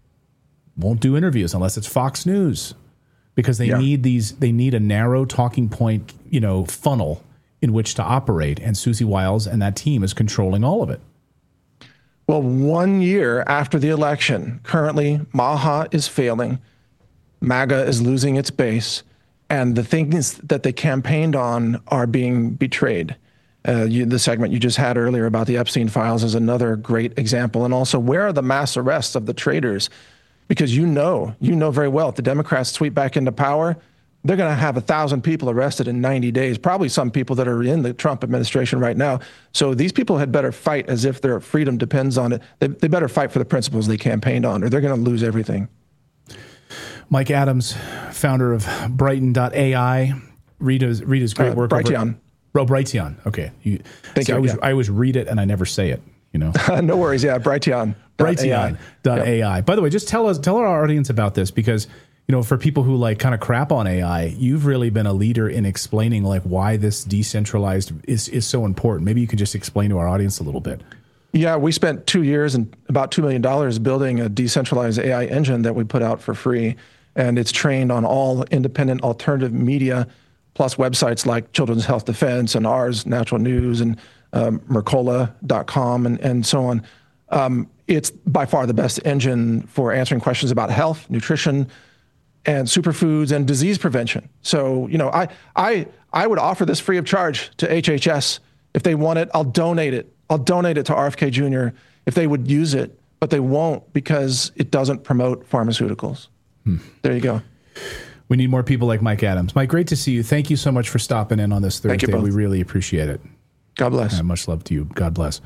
won't do interviews unless it's Fox News, because they yeah. need these. They need a narrow talking point, you know, funnel in which to operate. And Susie Wiles and that team is controlling all of it. Well, one year after the election, currently Maha is failing, MAGA is losing its base, and the things that they campaigned on are being betrayed. Uh, you, the segment you just had earlier about the Epstein files is another great example. And also, where are the mass arrests of the traitors? Because you know, you know very well, if the Democrats sweep back into power, they're going to have a thousand people arrested in ninety days, probably some people that are in the Trump administration right now. So these people had better fight as if their freedom depends on it. They, they better fight for the principles they campaigned on, or they're going to lose everything. Mike Adams, founder of Brighton dot A I, Rita's, Rita's great uh, work. Brighteon. Over, oh, Brighteon. Okay. You, Thank see, you. I, always, yeah. I always read it and I never say it, you know. No worries. Yeah, Brighteon. Brighteon dot A I. By the way, just tell us, tell our audience about this, because you know, for people who like kind of crap on A I, you've really been a leader in explaining like why this decentralized is, is so important. Maybe you can just explain to our audience a little bit. Yeah, we spent two years and about two million dollars building a decentralized A I engine that we put out for free. And it's trained on all independent alternative media, plus websites like Children's Health Defense and ours, Natural News, and um, Mercola dot com and, and so on. Um, it's by far the best engine for answering questions about health, nutrition, and superfoods and disease prevention. So, you know, I I I would offer this free of charge to H H S. If they want it, I'll donate it. I'll donate it to R F K Junior if they would use it, but they won't because it doesn't promote pharmaceuticals. Hmm. There you go. We need more people like Mike Adams. Mike, great to see you. Thank you so much for stopping in on this Thursday. Thank you both. We really appreciate it. God bless. Uh, much love to you. God bless.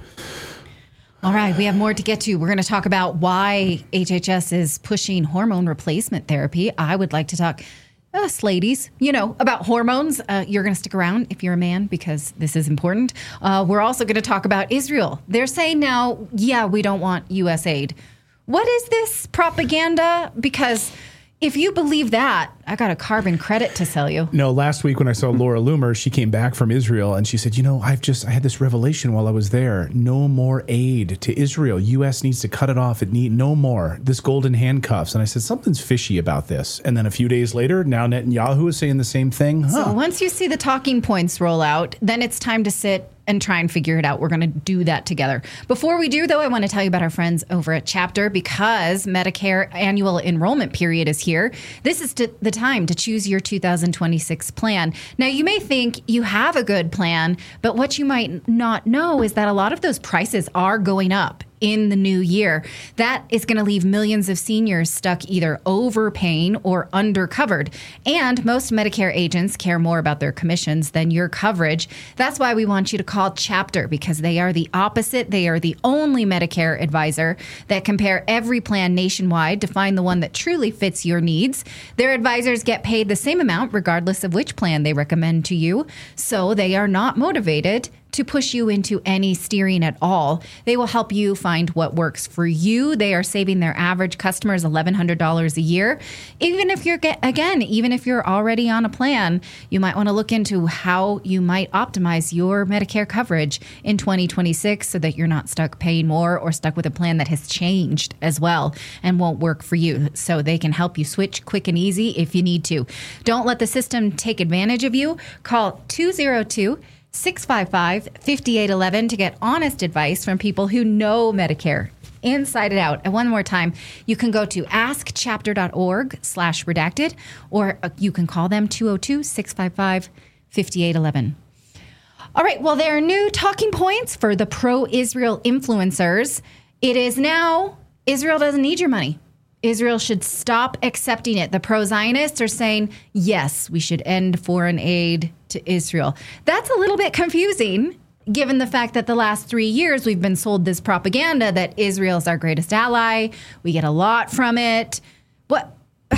All right, we have more to get to. We're going to talk about why H H S is pushing hormone replacement therapy. I would like to talk, us ladies, you know, about hormones. Uh, you're going to stick around if you're a man because this is important. Uh, we're also going to talk about Israel. They're saying now, yeah, we don't want U S aid. What is this propaganda? Because if you believe that, I got a carbon credit to sell you. No, last week when I saw Laura Loomer, she came back from Israel and she said, you know, I've just, I had this revelation while I was there. No more aid to Israel. U S needs to cut it off. It need no more. This golden handcuffs. And I said, something's fishy about this. And then a few days later, now Netanyahu is saying the same thing. Huh. So once you see the talking points roll out, then it's time to sit and try and figure it out. We're going to do that together. Before we do, though, I want to tell you about our friends over at Chapter, because Medicare annual enrollment period is here. This is to, the time to choose your two thousand twenty-six plan. Now, you may think you have a good plan, but what you might not know is that a lot of those prices are going up in the new year. That is going to leave millions of seniors stuck either overpaying or undercovered. And most Medicare agents care more about their commissions than your coverage. That's why we want you to call Chapter, because they are the opposite. They are the only Medicare advisor that compare every plan nationwide to find the one that truly fits your needs. Their advisors get paid the same amount regardless of which plan they recommend to you. So they are not motivated to push you into any steering at all. They will help you find what works for you. They are saving their average customers eleven hundred dollars a year. Even if you're, get, again, even if you're already on a plan, you might want to look into how you might optimize your Medicare coverage in twenty twenty-six so that you're not stuck paying more or stuck with a plan that has changed as well and won't work for you. So they can help you switch quick and easy if you need to. Don't let the system take advantage of you. Call two oh two, six five five, five eight one one to get honest advice from people who know Medicare inside and out. And one more time, you can go to askchapter.org slash redacted, or you can call them two oh two, six five five, five eight one one. All right, well, there are new talking points for the pro-Israel influencers. It is now, Israel doesn't need your money. Israel should stop accepting it. The pro-Zionists are saying, yes, we should end foreign aid to Israel. That's a little bit confusing, given the fact that the last three years we've been sold this propaganda that Israel is our greatest ally. We get a lot from it. What?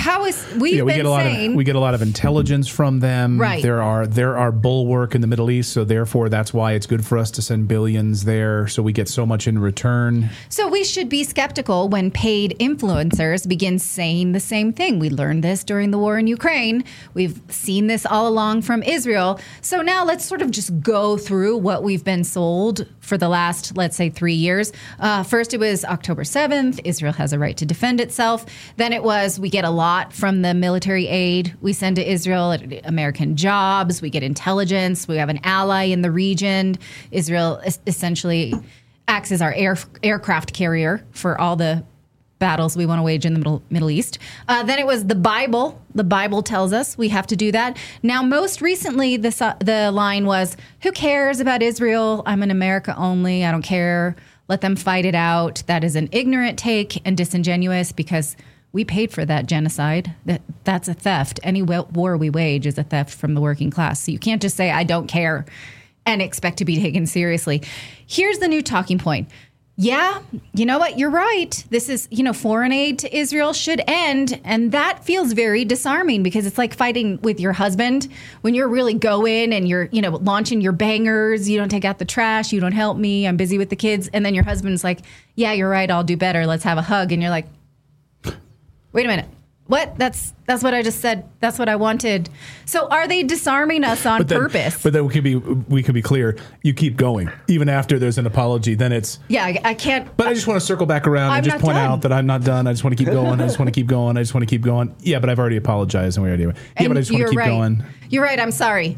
how is we've yeah, we been get a lot saying of we get a lot of intelligence from them. Right. There are there are bulwark in the Middle East, so therefore that's why it's good for us to send billions there. So we get so much in return. So we should be skeptical when paid influencers begin saying the same thing. We learned this during the war in Ukraine. We've seen this all along from Israel. So now let's sort of just go through what we've been sold for the last, let's say, three years. Uh, first, it was October seventh. Israel has a right to defend itself. Then it was we get a lot from the military aid we send to Israel, American jobs. We get intelligence. We have an ally in the region. Israel essentially acts as our air, aircraft carrier for all the battles we want to wage in the Middle, Middle East. Uh, then it was the Bible. The Bible tells us we have to do that. Now, most recently, the, the line was, who cares about Israel? I'm in America only. I don't care. Let them fight it out. That is an ignorant take and disingenuous because we paid for that genocide. That That's a theft. Any war we wage is a theft from the working class. So you can't just say, I don't care and expect to be taken seriously. Here's the new talking point. Yeah, you know what? You're right. This is, you know, foreign aid to Israel should end. And that feels very disarming because it's like fighting with your husband when you're really going and you're, you know, launching your bangers. You don't take out the trash. You don't help me. I'm busy with the kids. And then your husband's like, yeah, you're right. I'll do better. Let's have a hug. And you're like, wait a minute. What? That's that's what I just said. That's what I wanted. So are they disarming us on but then, purpose? But then we could be we could be clear. You keep going even after there's an apology. Then it's yeah. I, I can't. But I just want to circle back around I'm and just not point done. out that I'm not done. I just want to keep going. I just want to keep going. I just want to keep going. Yeah, but I've already apologized and we already. Yeah, and but I just want to keep right. going. You're right. I'm sorry.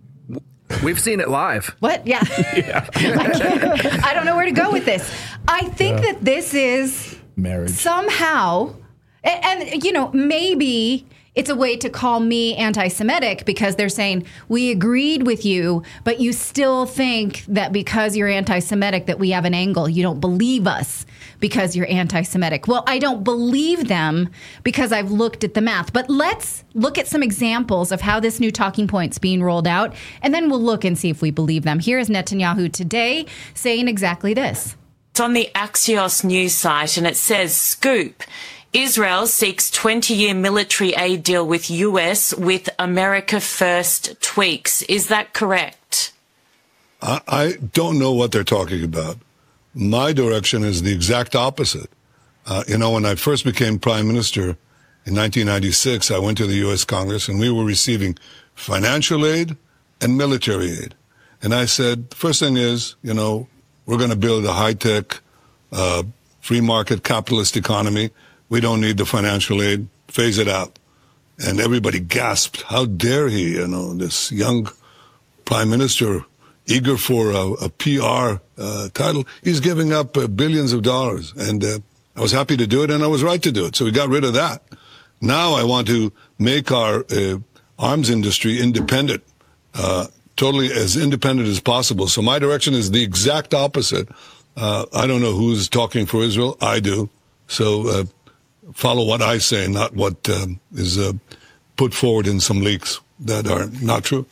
We've seen it live. What? Yeah. yeah. I, can't, I don't know where to go with this. I think yeah. that this is marriage somehow. And, and, you know, maybe it's a way to call me anti-Semitic because they're saying we agreed with you, but you still think that because you're anti-Semitic that we have an angle. You don't believe us because you're anti-Semitic. Well, I don't believe them because I've looked at the math. But let's look at some examples of how this new talking point's being rolled out, and then we'll look and see if we believe them. Here is Netanyahu today saying exactly this. It's on the Axios news site, and it says, Scoop. Israel seeks twenty-year military aid deal with U S with America First tweaks. Is that correct? I, I don't know what they're talking about. My direction is the exact opposite. Uh, you know, when I first became prime minister in nineteen ninety-six, I went to the U S Congress and we were receiving financial aid and military aid. And I said, the first thing is, you know, we're going to build a high-tech, uh, free market capitalist economy. We don't need the financial aid. Phase it out. And everybody gasped. How dare he, you know, this young prime minister, eager for a, a P R uh, title. He's giving up uh, billions of dollars. And uh, I was happy to do it, and I was right to do it. So we got rid of that. Now I want to make our uh, arms industry independent, uh, totally as independent as possible. So my direction is the exact opposite. Uh, I don't know who's talking for Israel. I do. So uh, follow what I say, not what um, is uh, put forward in some leaks that are not true.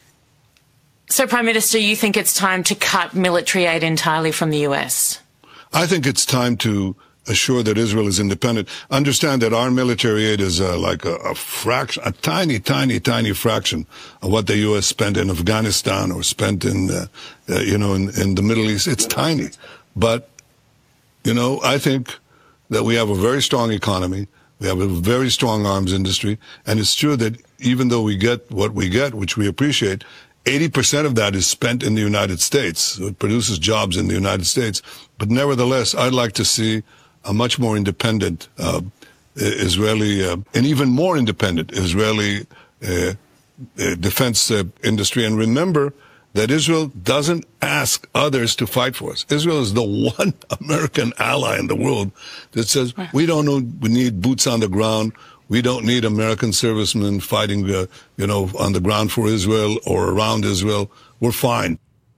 So, Prime Minister, you think it's time to cut military aid entirely from the U S? I think it's time to assure that Israel is independent. Understand that our military aid is uh, like a, a fraction, a tiny, tiny, tiny fraction of what the U S spent in Afghanistan or spent in, uh, uh, you know, in, in the Middle East. It's tiny. But, you know, I think that we have a very strong economy. We have a very strong arms industry. And it's true that even though we get what we get, which we appreciate, eighty percent of that is spent in the United States. So it produces jobs in the United States. But nevertheless, I'd like to see a much more independent uh, Israeli, uh, and even more independent Israeli uh, uh, defense uh, industry. And remember that Israel doesn't ask others to fight for us. Israel is the one American ally in the world that says, we don't know, we need boots on the ground. We don't need American servicemen fighting, uh, you know, on the ground for Israel or around Israel. We're fine.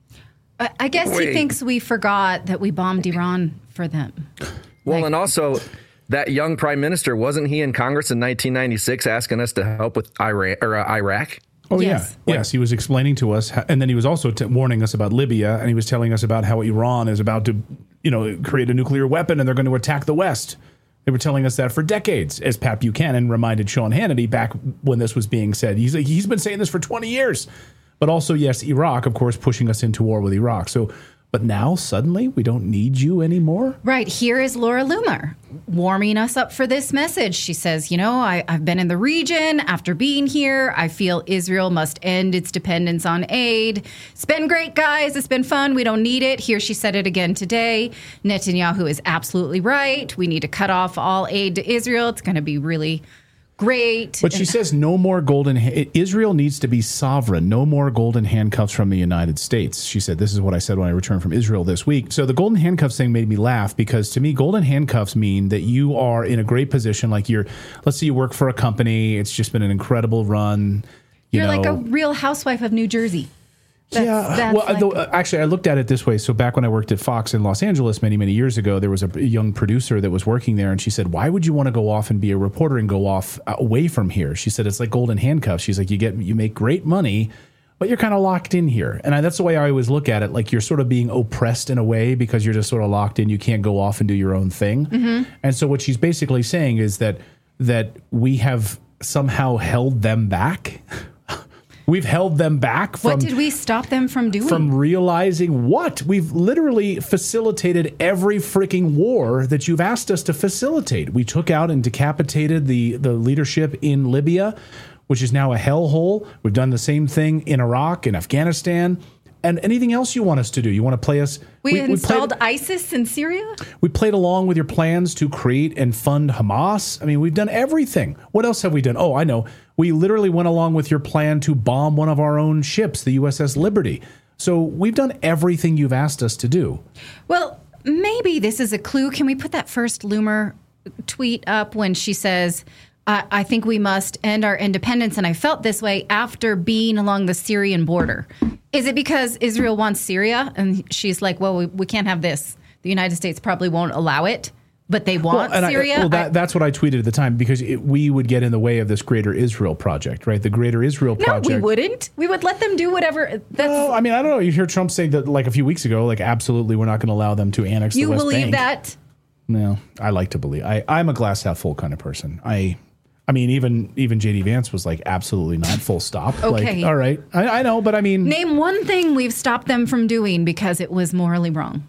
I guess Wait. he thinks we forgot that we bombed Iran for them. Well, like, and also that young prime minister, wasn't he in Congress in nineteen ninety-six asking us to help with Iraq? Or, uh, Iraq? Oh, yes. yeah. Yes, he was explaining to us. How, and then he was also t- warning us about Libya. And he was telling us about how Iran is about to, you know, create a nuclear weapon and they're going to attack the West. They were telling us that for decades, as Pat Buchanan reminded Sean Hannity back when this was being said. He's he's been saying this for twenty years. But also, yes, Iraq, of course, pushing us into war with Iraq. So, but now suddenly we don't need you anymore? Right. Here is Laura Loomer warming us up for this message. She says, you know, I, I've been in the region after being here. I feel Israel must end its dependence on aid. It's been great, guys. It's been fun. We don't need it. Here she said it again today. Netanyahu is absolutely right. We need to cut off all aid to Israel. It's going to be really great. But she says no more golden. Ha- Israel needs to be sovereign. No more golden handcuffs from the United States. She said, this is what I said when I returned from Israel this week. So the golden handcuffs thing made me laugh because to me, golden handcuffs mean that you are in a great position. Like you're, let's say you work for a company. It's just been an incredible run. You You're know. like a real housewife of New Jersey. That's, yeah. that's well, like, though, uh, actually, I looked at it this way. So back when I worked at Fox in Los Angeles many, many years ago, there was a young producer that was working there. And she said, why would you want to go off and be a reporter and go off away from here? She said, it's like golden handcuffs. She's like, you get, you make great money, but you're kind of locked in here. And I, that's the way I always look at it. Like you're sort of being oppressed in a way because you're just sort of locked in. You can't go off and do your own thing. Mm-hmm. And so what she's basically saying is that, that we have somehow held them back. We've held them back from... What did we stop them from doing? From realizing what? We've literally facilitated every freaking war that you've asked us to facilitate. We took out and decapitated the, the leadership in Libya, which is now a hellhole. We've done the same thing in Iraq, in Afghanistan, and anything else you want us to do. You want to play us... We, we installed we played, ISIS in Syria? We played along with your plans to create and fund Hamas. I mean, we've done everything. What else have we done? Oh, I know. We literally went along with your plan to bomb one of our own ships, the U S S Liberty. So we've done everything you've asked us to do. Well, maybe this is a clue. Can we put that first Loomer tweet up when she says, I, I think we must end our independence, and I felt this way after being along the Syrian border. Is it because Israel wants Syria? And she's like, well, we, we can't have this. The United States probably won't allow it. But they want well, Syria? I, well, that, that's what I tweeted at the time, because it, we would get in the way of this Greater Israel project, right? The Greater Israel project. No, we wouldn't. We would let them do whatever. That's, well, I mean, I don't know. You hear Trump say that like a few weeks ago, like, absolutely, we're not going to allow them to annex you the West believe Bank. that? No, I like to believe. I, I'm a glass half full kind of person. I I mean, even even J D Vance was like, absolutely not, full stop. Okay. Like, all right. I, I know, but I mean. Name one thing we've stopped them from doing because it was morally wrong.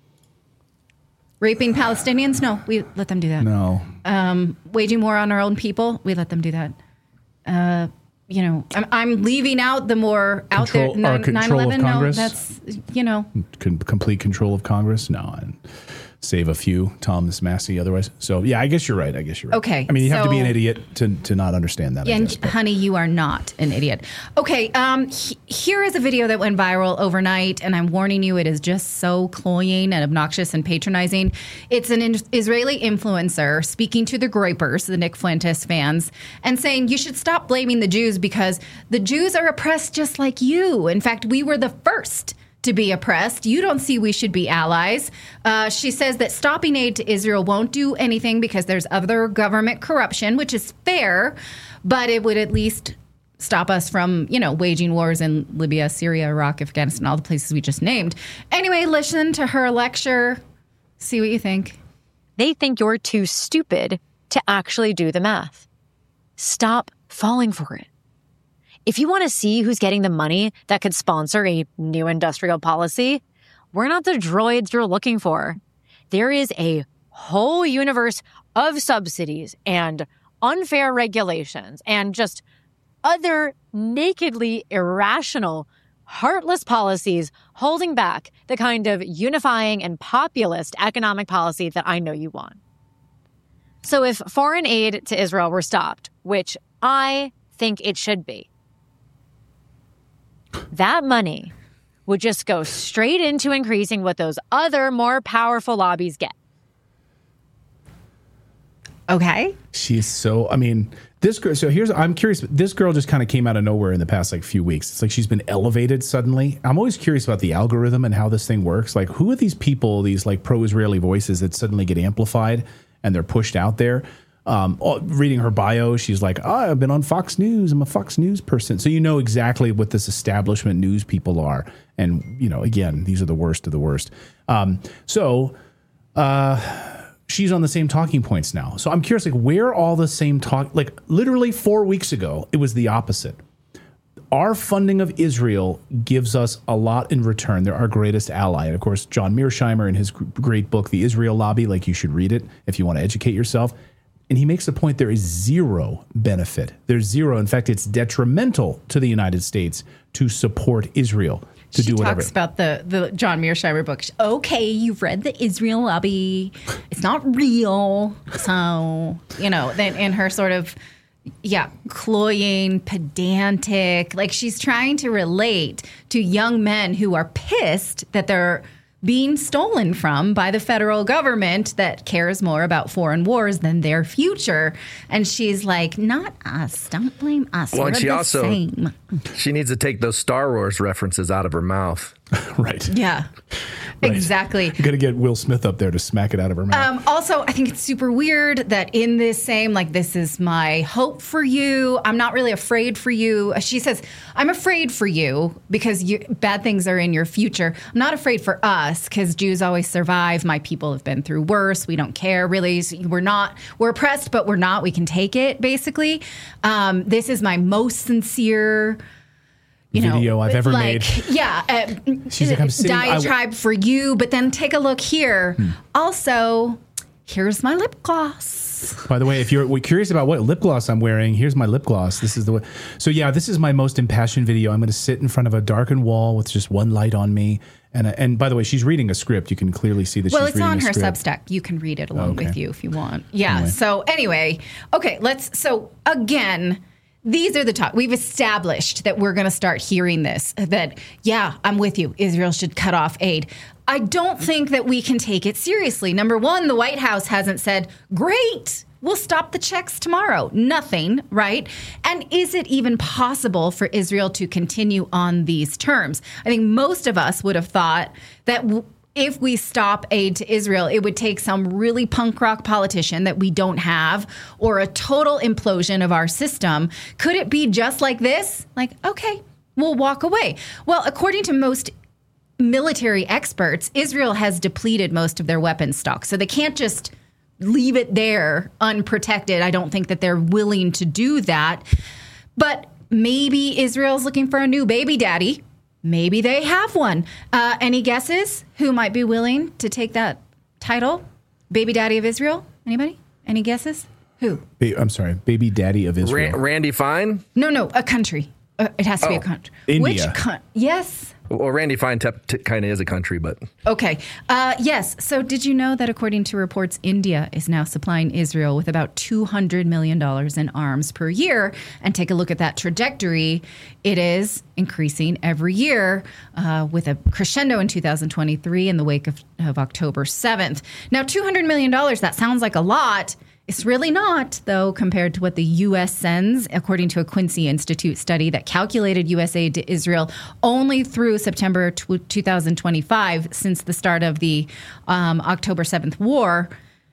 Raping Palestinians? No, we let them do that. No. Um, waging war on our own people? We let them do that. Uh, you know, I'm, I'm leaving out the more out control, there. Our control of Congress? No, that's, you know. Con- complete control of Congress? No. And save a few. Thomas Massey otherwise. So, yeah, I guess you're right. I guess you're right. Okay. I mean, you have so, to be an idiot to, to not understand that. Yeah, I guess, and honey, you are not an idiot. Okay, um, he, here is a video that went viral overnight, and I'm warning you, it is just so cloying and obnoxious and patronizing. It's an in- Israeli influencer speaking to the Groypers, the Nick Fuentes fans, and saying you should stop blaming the Jews because the Jews are oppressed just like you. In fact, we were the first to be oppressed. You don't see we should be allies. Uh, she says that stopping aid to Israel won't do anything because there's other government corruption, which is fair, but it would at least stop us from, you know, waging wars in Libya, Syria, Iraq, Afghanistan, all the places we just named. Anyway, listen to her lecture. See what you think. They think you're too stupid to actually do the math. Stop falling for it. If you want to see who's getting the money that could sponsor a new industrial policy, we're not the droids you're looking for. There is a whole universe of subsidies and unfair regulations and just other nakedly irrational, heartless policies holding back the kind of unifying and populist economic policy that I know you want. So if foreign aid to Israel were stopped, which I think it should be, that money would just go straight into increasing what those other more powerful lobbies get. Okay. She's so, I mean, this girl, so here's, I'm curious, this girl just kind of came out of nowhere in the past like few weeks. It's like she's been elevated suddenly. I'm always curious about the algorithm and how this thing works. Like, who are these people, these like pro-Israeli voices that suddenly get amplified and they're pushed out there? Um, reading her bio, she's like, oh, I've been on Fox News. I'm a Fox News person. So you know exactly what this establishment news people are. And, you know, again, these are the worst of the worst. Um, so uh, she's on the same talking points now. So I'm curious, like, where all the same talk, like literally four weeks ago, it was the opposite. Our funding of Israel gives us a lot in return. They're our greatest ally. And of course, John Mearsheimer in his great book, The Israel Lobby, like you should read it if you want to educate yourself. And he makes the point there is zero benefit. There's zero. In fact, it's detrimental to the United States to support Israel. To she do whatever. talks about the, the John Mearsheimer book. Okay, you've read The Israel Lobby. It's not real. So, you know, then in her sort of, yeah, cloying, pedantic, like she's trying to relate to young men who are pissed that they're being stolen from by the federal government that cares more about foreign wars than their future. And she's like, not us. Don't blame us. Well, We're and she the also same. she needs to take those Star Wars references out of her mouth. Right. Yeah, right. Exactly. You got to get Will Smith up there to smack it out of her mouth. Um, also, I think it's super weird that in this same, like, this is my hope for you. I'm not really afraid for you. She says, I'm afraid for you because you, bad things are in your future. I'm not afraid for us because Jews always survive. My people have been through worse. We don't care, really. We're not, we're oppressed, but we're not. We can take it, basically. Um, this is my most sincere You video know, I've ever like, made. Yeah. Uh, She's like, I'm sitting, diatribe I, for you, but then take a look here. Hmm. Also, here's my lip gloss. By the way, if you're curious about what lip gloss I'm wearing, here's my lip gloss. This is the way. So yeah, this is my most impassioned video. I'm going to sit in front of a darkened wall with just one light on me. And and by the way, she's reading a script. You can clearly see that well, she's reading a script. Well, it's on her Substack. You can read it along oh, okay. with you if you want. Yeah. Anyway. So anyway, okay, let's, so again, these are the talk. We've established that we're going to start hearing this, that, yeah, I'm with you. Israel should cut off aid. I don't think that we can take it seriously. Number one, the White House hasn't said, great, we'll stop the checks tomorrow. Nothing, right? And is it even possible for Israel to continue on these terms? I think most of us would have thought that w- if we stop aid to Israel, it would take some really punk rock politician that we don't have or a total implosion of our system. Could it be just like this? Like, okay, we'll walk away. Well, according to most military experts, Israel has depleted most of their weapons stock. So they can't just leave it there unprotected. I don't think that they're willing to do that. But maybe Israel's looking for a new baby daddy. Maybe they have one. Uh, any guesses who might be willing to take that title? Baby daddy of Israel? Anybody? Any guesses? Who? Ba- I'm sorry. Baby daddy of Israel. Ra- Randy Fine? No, no, a country. Uh, it has to oh, be a country. India. Which country? Yes. Well, Randy Fine te- t- kind of is a country, but... Okay. Uh, yes. So did you know that according to reports, India is now supplying Israel with about two hundred million dollars in arms per year? And take a look at that trajectory. It is increasing every year uh, with a crescendo in two thousand twenty-three in the wake of, of October seventh. Now, two hundred million dollars, that sounds like a lot. It's really not, though, compared to what the U S sends, according to a Quincy Institute study that calculated U S aid to Israel only through September two thousand twenty-five, since the start of the um, October seventh war.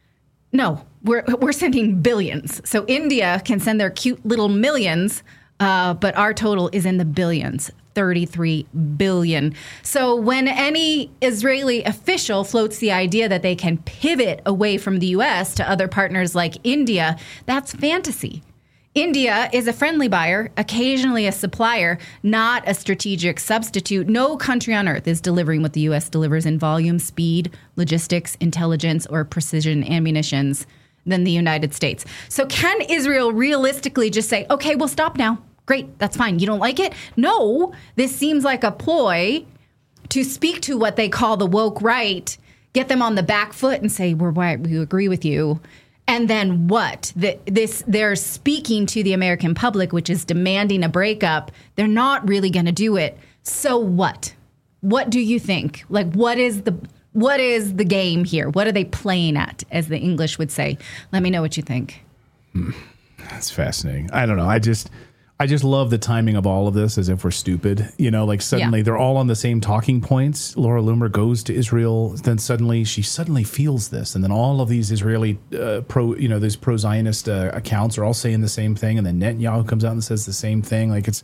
No, we're we're sending billions. So India can send their cute little millions, uh, but our total is in the billions. thirty-three billion. So when any Israeli official floats the idea that they can pivot away from the U S to other partners like India, that's fantasy. India is a friendly buyer, occasionally a supplier, not a strategic substitute. No country on earth is delivering what the U S delivers in volume, speed, logistics, intelligence, or precision ammunitions than the United States. So can Israel realistically just say, okay, we'll stop now? Great, that's fine. You don't like it? No, this seems like a ploy to speak to what they call the woke right, get them on the back foot and say, we're white, we agree with you. And then what? The, this they're speaking to the American public, which is demanding a breakup. They're not really going to do it. So what? What do you think? Like, what is the what is the game here? What are they playing at, as the English would say? Let me know what you think. Hmm. That's fascinating. I don't know. I just... I just love the timing of all of this, as if we're stupid. You know, like suddenly yeah. they're all on the same talking points. Laura Loomer goes to Israel. Then suddenly she suddenly feels this. And then all of these Israeli uh, pro, you know, these pro-Zionist uh, accounts are all saying the same thing. And then Netanyahu comes out and says the same thing. Like it's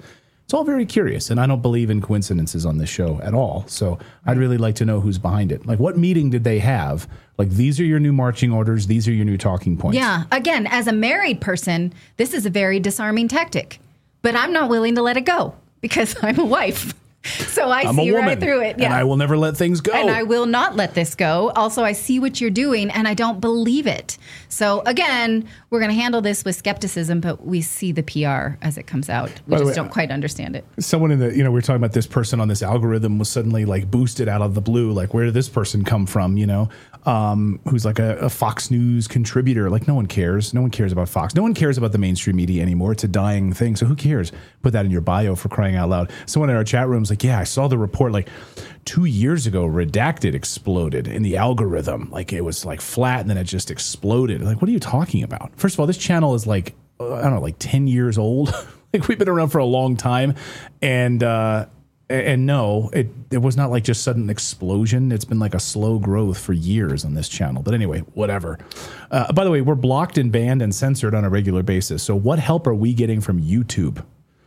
It's all very curious, and I don't believe in coincidences on this show at all. So I'd really like to know who's behind it. Like, what meeting did they have? Like, these are your new marching orders. These are your new talking points. Yeah. Again, as a married person, this is a very disarming tactic. But I'm not willing to let it go because I'm a wife. So I I'm see a woman, right through it. Yeah. And I will never let things go. And I will not let this go. Also, I see what you're doing, and I don't believe it. So again, we're going to handle this with skepticism, but we see the P R as it comes out. We just way, don't quite understand it. Someone in the, you know, we were talking about this person on this algorithm was suddenly like boosted out of the blue. Like, where did this person come from? You know, um, who's like a, a Fox News contributor. Like, no one cares. No one cares about Fox. No one cares about the mainstream media anymore. It's a dying thing. So who cares? Put that in your bio, for crying out loud. Someone in our chat room was like, yeah, I saw the report like two years ago. Redacted exploded in the algorithm. Like, it was like flat and then it just exploded. Like, what are you talking about? First of all, this channel is like, uh, I don't know, like ten years old. Like, we've been around for a long time. And, uh, and no, it, it was not like just sudden explosion. It's been like a slow growth for years on this channel. But anyway, whatever. Uh, by the way, we're blocked and banned and censored on a regular basis. So what help are we getting from YouTube?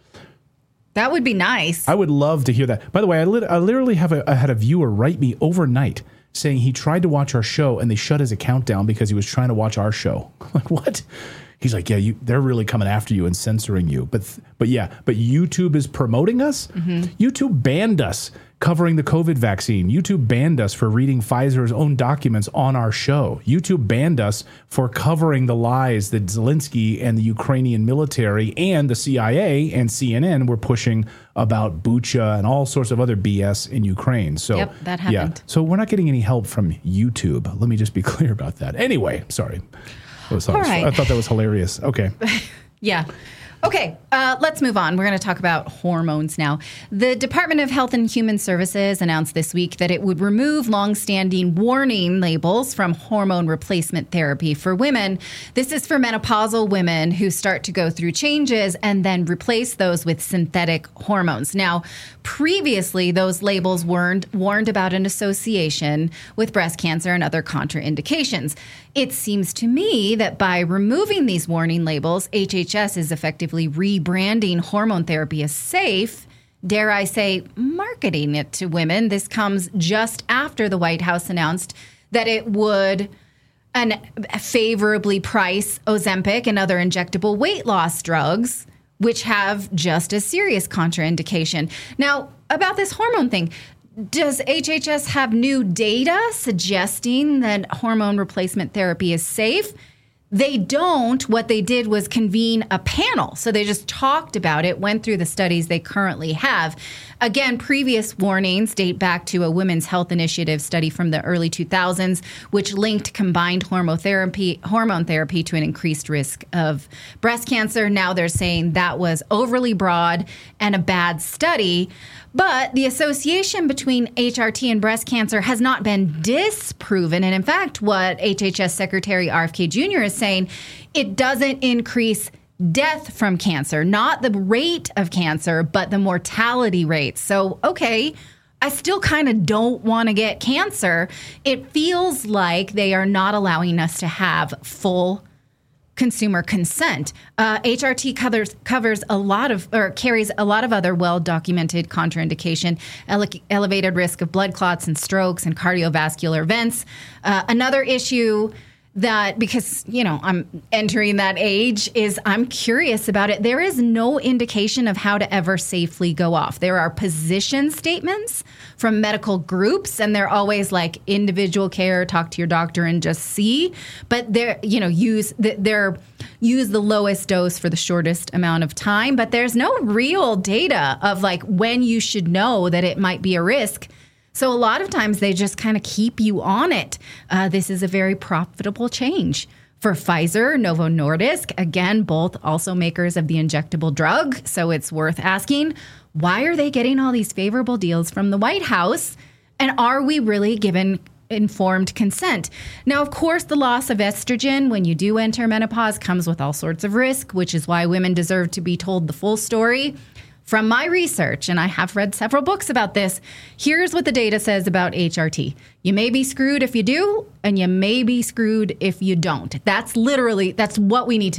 That would be nice. I would love to hear that. By the way, I, lit- I literally have a, I had a viewer write me overnight saying he tried to watch our show and they shut his account down because he was trying to watch our show. Like, what? He's like, yeah, you, they're really coming after you and censoring you. But, but yeah, but YouTube is promoting us. Mm-hmm. YouTube banned us covering the COVID vaccine. YouTube banned us for reading Pfizer's own documents on our show. YouTube banned us for covering the lies that Zelensky and the Ukrainian military and the C I A and C N N were pushing about Bucha and all sorts of other B S in Ukraine. So yep, that happened. Yeah, so we're not getting any help from YouTube. Let me just be clear about that. Anyway, sorry. I, was, all right. I thought that was hilarious. Okay. Yeah. Okay, uh, let's move on. We're going to talk about hormones now. The Department of Health and Human Services announced this week that it would remove longstanding warning labels from hormone replacement therapy for women. This is for menopausal women who start to go through changes and then replace those with synthetic hormones. Now, previously, those labels warned, warned about an association with breast cancer and other contraindications. It seems to me that by removing these warning labels, H H S is effectively rebranding hormone therapy as safe, dare I say, marketing it to women. This comes just after the White House announced that it would an, favorably price Ozempic and other injectable weight loss drugs, which have just as serious contraindication. Now, about this hormone thing, does H H S have new data suggesting that hormone replacement therapy is safe? They don't. What they did was convene a panel. So they just talked about it, went through the studies they currently have. Again, previous warnings date back to a Women's Health Initiative study from the early two thousands, which linked combined hormone therapy, hormone therapy to an increased risk of breast cancer. Now they're saying that was overly broad and a bad study. But the association between H R T and breast cancer has not been disproven. And in fact, what H H S Secretary R F K Junior is saying, it doesn't increase death from cancer, not the rate of cancer, but the mortality rate. So, okay, I still kind of don't want to get cancer. It feels like they are not allowing us to have full consumer consent. Uh, H R T covers covers a lot of, or carries a lot of other well-documented contraindication, ele- elevated risk of blood clots and strokes and cardiovascular events. Uh, another issue that, because, you know, I'm entering that age, is I'm curious about it. There is no indication of how to ever safely go off. There are position statements from medical groups, and they're always like individual care, talk to your doctor and just see. But they're, you know, use they're use the lowest dose for the shortest amount of time. But there's no real data of like when you should know that it might be a risk. So a lot of times they just kind of keep you on it. Uh, this is a very profitable change for Pfizer, Novo Nordisk, again, both also makers of the injectable drug. So it's worth asking, why are they getting all these favorable deals from the White House? And are we really given informed consent? Now, of course, the loss of estrogen when you do enter menopause comes with all sorts of risk, which is why women deserve to be told the full story. From my research, and I have read several books about this, here's what the data says about H R T. You may be screwed if you do, and you may be screwed if you don't. That's literally, that's what we need to know.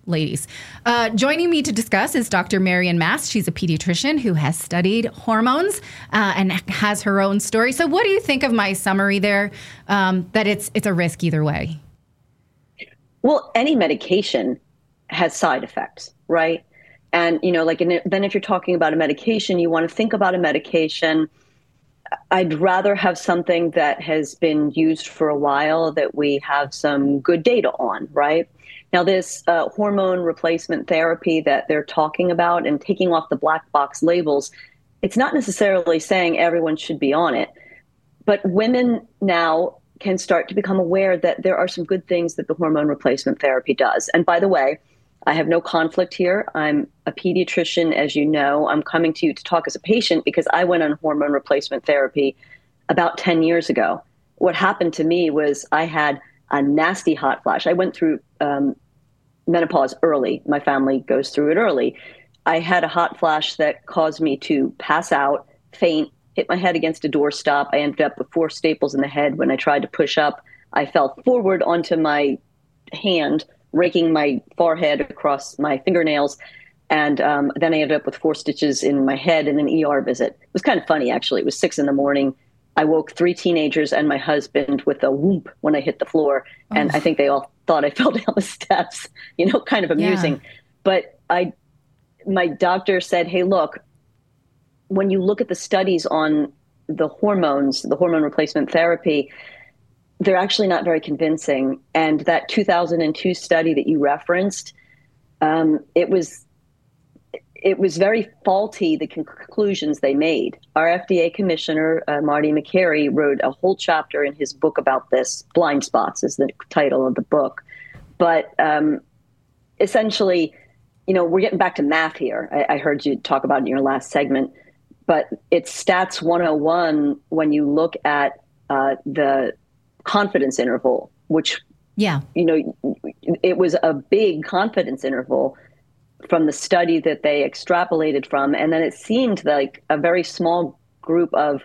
ladies. Uh, joining me to discuss is Doctor Marian Mast. She's a pediatrician who has studied hormones uh, and has her own story. So what do you think of my summary there, um, that it's it's a risk either way? Well, any medication has side effects, right? And, you know, like, in, then if you're talking about a medication, you want to think about a medication. I'd rather have something that has been used for a while, that we have some good data on, right? Now, this uh, hormone replacement therapy that they're talking about and taking off the black box labels, it's not necessarily saying everyone should be on it. But women now can start to become aware that there are some good things that the hormone replacement therapy does. And by the way, I have no conflict here. I'm a pediatrician, as you know. I'm coming to you to talk as a patient because I went on hormone replacement therapy about ten years ago. What happened to me was I had a nasty hot flash. I went through um, menopause early. My family goes through it early. I had a hot flash that caused me to pass out, faint, hit my head against a doorstop. I ended up with four staples in the head. When I tried to push up, I fell forward onto my hand, raking my forehead across my fingernails. And um, then I ended up with four stitches in my head and an E R visit. It was kind of funny, actually. It was six in the morning. I woke three teenagers and my husband with a whoop when I hit the floor. Oh. And I think they all thought I fell down the steps, you know, kind of amusing. Yeah. But I, my doctor said, hey, look, when you look at the studies on the hormones, the hormone replacement therapy, they're actually not very convincing. And that two thousand two study that you referenced, um, it was it was very faulty, the conclusions they made. Our F D A commissioner, uh, Marty Makary, wrote a whole chapter in his book about this. Blind Spots is the title of the book. But um, essentially, you know, we're getting back to math here. I, I heard you talk about it in your last segment. But it's stats one oh one when you look at uh, the confidence interval, which, yeah, you know, it was a big confidence interval from the study that they extrapolated from. And then it seemed like a very small group of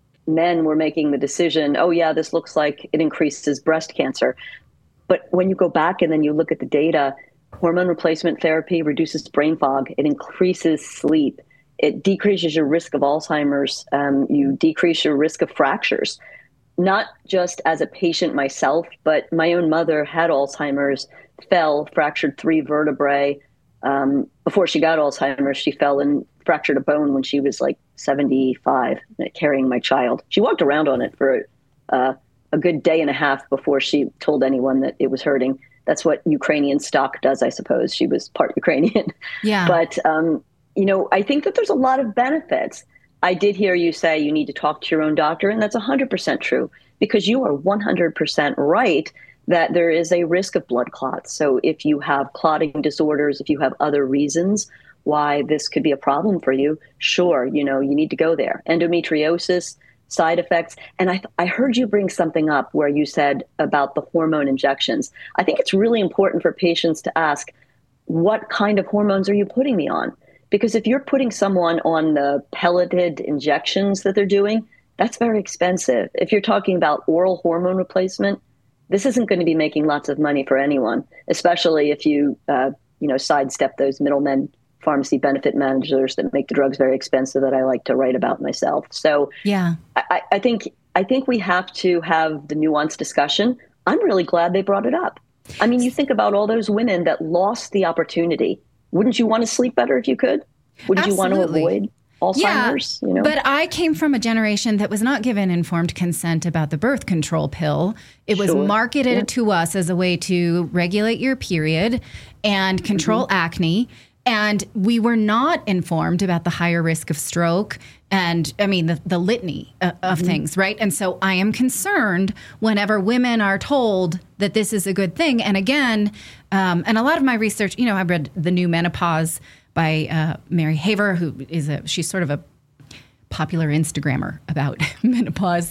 men were making the decision, oh, yeah, this looks like it increases breast cancer. But when you go back and then you look at the data, hormone replacement therapy reduces brain fog. It increases sleep. It decreases your risk of Alzheimer's. Um, you decrease your risk of fractures. Not just as a patient myself, but my own mother had Alzheimer's, fell, fractured three vertebrae. Um, before she got Alzheimer's, she fell and fractured a bone when she was like seventy-five, carrying my child. She walked around on it for uh, a good day and a half before she told anyone that it was hurting. That's what Ukrainian stock does, I suppose. She was part Ukrainian. Yeah. But, um, you know, I think that there's a lot of benefits. I did hear you say you need to talk to your own doctor, and that's one hundred percent true, because you are one hundred percent right that there is a risk of blood clots. So if you have clotting disorders, if you have other reasons why this could be a problem for you, sure, you know, you need to go there. Endometriosis, side effects. And I, I heard you bring something up where you said about the hormone injections. I think it's really important for patients to ask, what kind of hormones are you putting me on? Because if you're putting someone on the pelleted injections that they're doing, that's very expensive. If you're talking about oral hormone replacement, this isn't going to be making lots of money for anyone, especially if you, uh, you know, sidestep those middlemen, pharmacy benefit managers that make the drugs very expensive that I like to write about myself. So yeah, I, I think I think we have to have the nuanced discussion. I'm really glad they brought it up. I mean, you think about all those women that lost the opportunity. Wouldn't you want to sleep better if you could? Wouldn't Absolutely. you want to avoid Alzheimer's? Yeah, you know? But I came from a generation that was not given informed consent about the birth control pill. It was sure. marketed yeah. to us as a way to regulate your period and control mm-hmm. acne. And we were not informed about the higher risk of stroke and, I mean, the, the litany of, of mm-hmm. things, right? And so I am concerned whenever women are told that this is a good thing. And again, um, and a lot of my research, you know, I read The New Menopause by uh, Mary Haver, who is a, she's sort of a popular Instagrammer about menopause.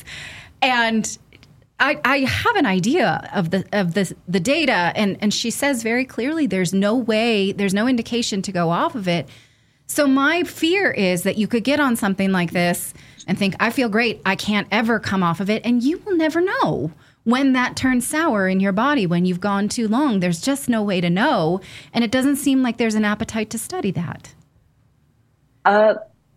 And I, I have an idea of the of the the data, and, and she says very clearly there's no way, there's no indication to go off of it. So my fear is that you could get on something like this and think, I feel great, I can't ever come off of it, and you will never know when that turns sour in your body, when you've gone too long. There's just no way to know. And it doesn't seem like there's an appetite to study that. Uh,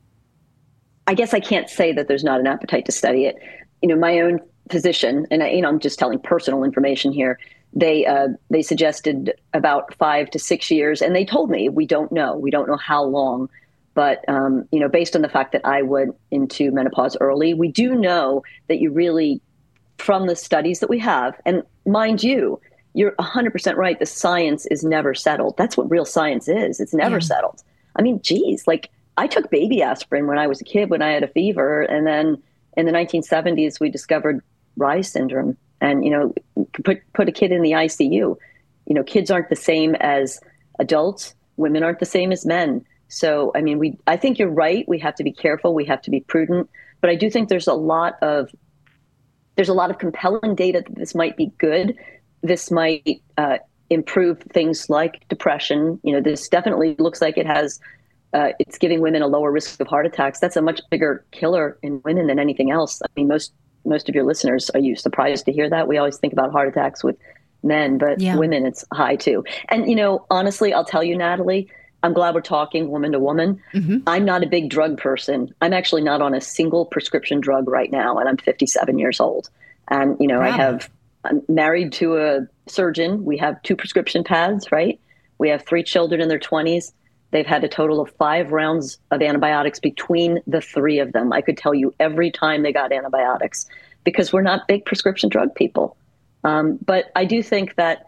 I guess I can't say that there's not an appetite to study it. You know, my own physician, and I, you know, I'm just telling personal information here. They uh, they suggested about five to six years, and they told me we don't know. We don't know how long. But, um, you know, based on the fact that I went into menopause early, we do know that you really, from the studies that we have, and mind you, you're one hundred percent right. The science is never settled. That's what real science is. It's never yeah. settled. I mean, geez, like I took baby aspirin when I was a kid, when I had a fever. And then in the nineteen seventies, we discovered Reye's syndrome. And, you know, put, put a kid in the I C U. You know, kids aren't the same as adults. Women aren't the same as men. So, I mean, we, I think you're right. We have to be careful. We have to be prudent. But I do think there's a lot of, there's a lot of compelling data that this might be good. This might uh, improve things like depression. You know, this definitely looks like it has, uh, it's giving women a lower risk of heart attacks. That's a much bigger killer in women than anything else. I mean, most, most of your listeners, are you surprised to hear that? We always think about heart attacks with men, but yeah. women, it's high too. And, you know, honestly, I'll tell you, Natalie, I'm glad we're talking woman to woman. Mm-hmm. I'm not a big drug person. I'm actually not on a single prescription drug right now, and I'm fifty-seven years old. And, you know, wow. I have, I'm married to a surgeon. We have two prescription pads, right? We have three children in their twenties. They've had a total of five rounds of antibiotics between the three of them. I could tell you every time they got antibiotics because we're not big prescription drug people. Um, but I do think that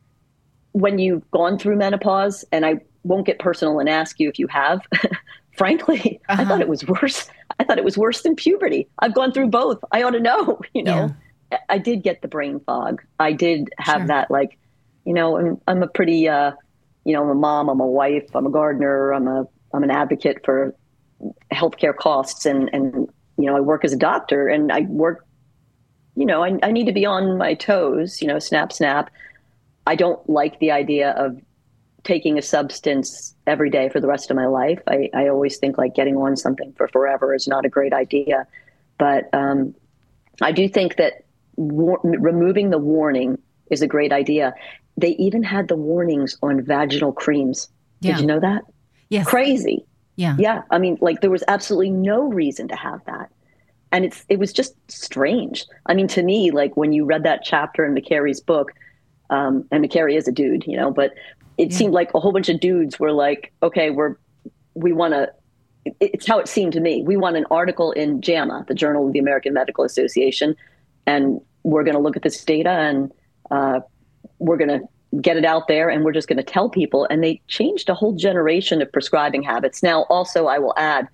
when you've gone through menopause, and I won't get personal and ask you if you have, frankly, uh-huh. I thought it was worse. I thought it was worse than puberty. I've gone through both. I ought to know, you know, yeah. I did get the brain fog. I did have sure. that, like, you know, I'm, I'm a pretty, uh, you know, I'm a mom, I'm a wife, I'm a gardener, I'm a, I'm an advocate for healthcare costs. And, and, you know, I work as a doctor and I work, you know, I, I need to be on my toes, you know, snap, snap. I don't like the idea of taking a substance every day for the rest of my life. I, I always think like getting on something for forever is not a great idea. But um, I do think that war- removing the warning is a great idea. They even had the warnings on vaginal creams. Yeah. Did you know that? Yes. Crazy. Yeah. Yeah. I mean, like there was absolutely no reason to have that. And it's it was just strange. I mean, to me, like when you read that chapter in McCary's book, um, and McCary is a dude, you know, but it yeah. seemed like a whole bunch of dudes were like, okay, we're, we want to, it's how it seemed to me. We want an article in JAMA, the Journal of the American Medical Association, and we're going to look at this data and uh, we're going to get it out there and we're just going to tell people. And they changed a whole generation of prescribing habits. Now, also, I will add,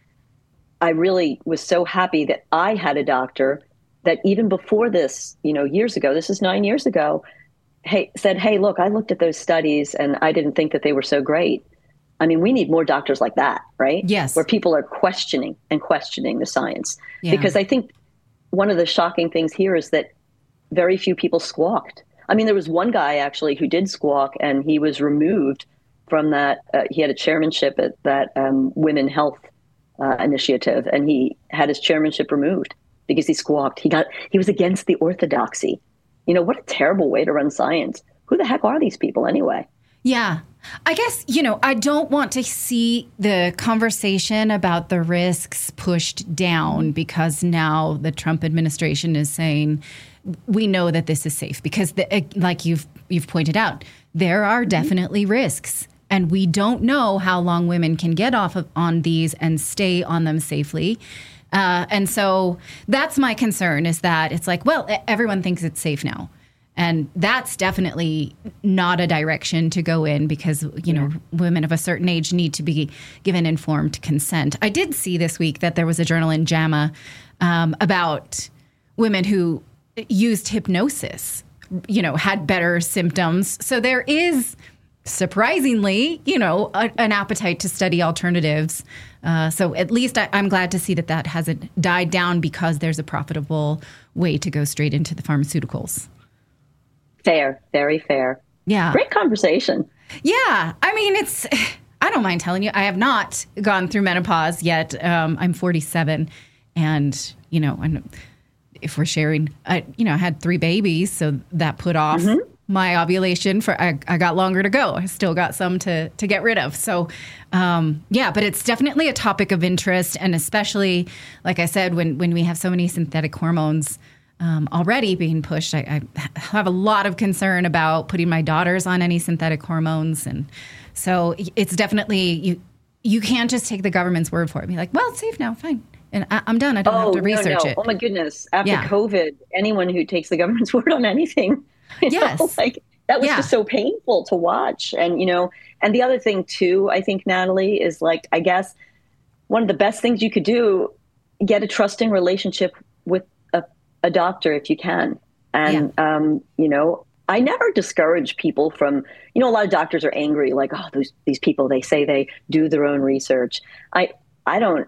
I really was so happy that I had a doctor that even before this, you know, years ago, this is nine years ago, hey, said, hey, look, I looked at those studies and I didn't think that they were so great. I mean, we need more doctors like that, right? Yes. Where people are questioning and questioning the science. Yeah. Because I think one of the shocking things here is that very few people squawked. I mean, there was one guy actually who did squawk and he was removed from that. Uh, he had a chairmanship at that um, Women Health uh, Initiative, and he had his chairmanship removed because he squawked. He got, he was against the orthodoxy. You know, what a terrible way to run science. Who the heck are these people anyway? Yeah. I guess, you know, I don't want to see the conversation about the risks pushed down because now the Trump administration is saying we know that this is safe because, the, like you've you've pointed out, there are definitely risks. And we don't know how long women can get off of, on these and stay on them safely. Uh, and so that's my concern is that it's like, well, everyone thinks it's safe now. And that's definitely not a direction to go in because, you know, yeah. women of a certain age need to be given informed consent. I did see this week that there was a journal in JAMA um, about women who used hypnosis, you know, had better symptoms. So there is surprisingly, you know, a, an appetite to study alternatives. Uh, so at least I, I'm glad to see that that hasn't died down because there's a profitable way to go straight into the pharmaceuticals. Fair, very fair. Yeah. Great conversation. Yeah. I mean, it's, I don't mind telling you, I have not gone through menopause yet. Um, I'm forty-seven and, you know, I'm, if we're sharing, I, you know, I had three babies, so that put off mm-hmm. my ovulation for, I, I got longer to go. I still got some to, to get rid of. So, um, yeah, but it's definitely a topic of interest. And especially, like I said, when, when we have so many synthetic hormones um, already being pushed, I, I have a lot of concern about putting my daughters on any synthetic hormones. And so it's definitely, you, you can't just take the government's word for it. Be like, well, it's safe now, fine. And I, I'm done. I don't oh, have to research no, no. it. Oh, my goodness. After yeah. COVID, anyone who takes the government's word on anything, you yes. know, like that was yeah. just so painful to watch. And, you know, and the other thing, too, I think, Natalie, is like, I guess one of the best things you could do, get a trusting relationship with a, a doctor if you can. And, yeah. um, you know, I never discourage people from, you know, a lot of doctors are angry, like, oh, those, these people, they say they do their own research. I, I don't.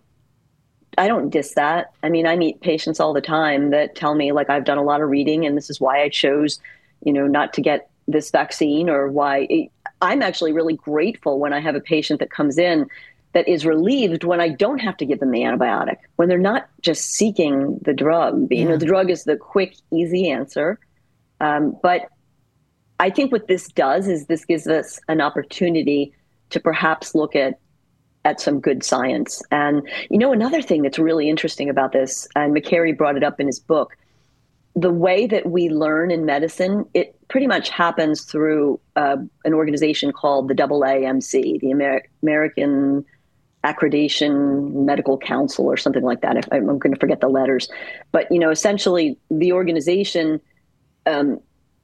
I don't diss that. I mean, I meet patients all the time that tell me, like, I've done a lot of reading and this is why I chose, you know, not to get this vaccine, or why it, I'm actually really grateful when I have a patient that comes in that is relieved when I don't have to give them the antibiotic, when they're not just seeking the drug. Yeah. You know, the drug is the quick, easy answer. Um, but I think what this does is this gives us an opportunity to perhaps look at at some good science. And, you know, another thing that's really interesting about this, and McCary brought it up in his book, the way that we learn in medicine, it pretty much happens through uh, an organization called the A A M C, the Amer- American Accreditation Medical Council, or something like that. If I'm going to forget the letters. But, you know, essentially the organization, um,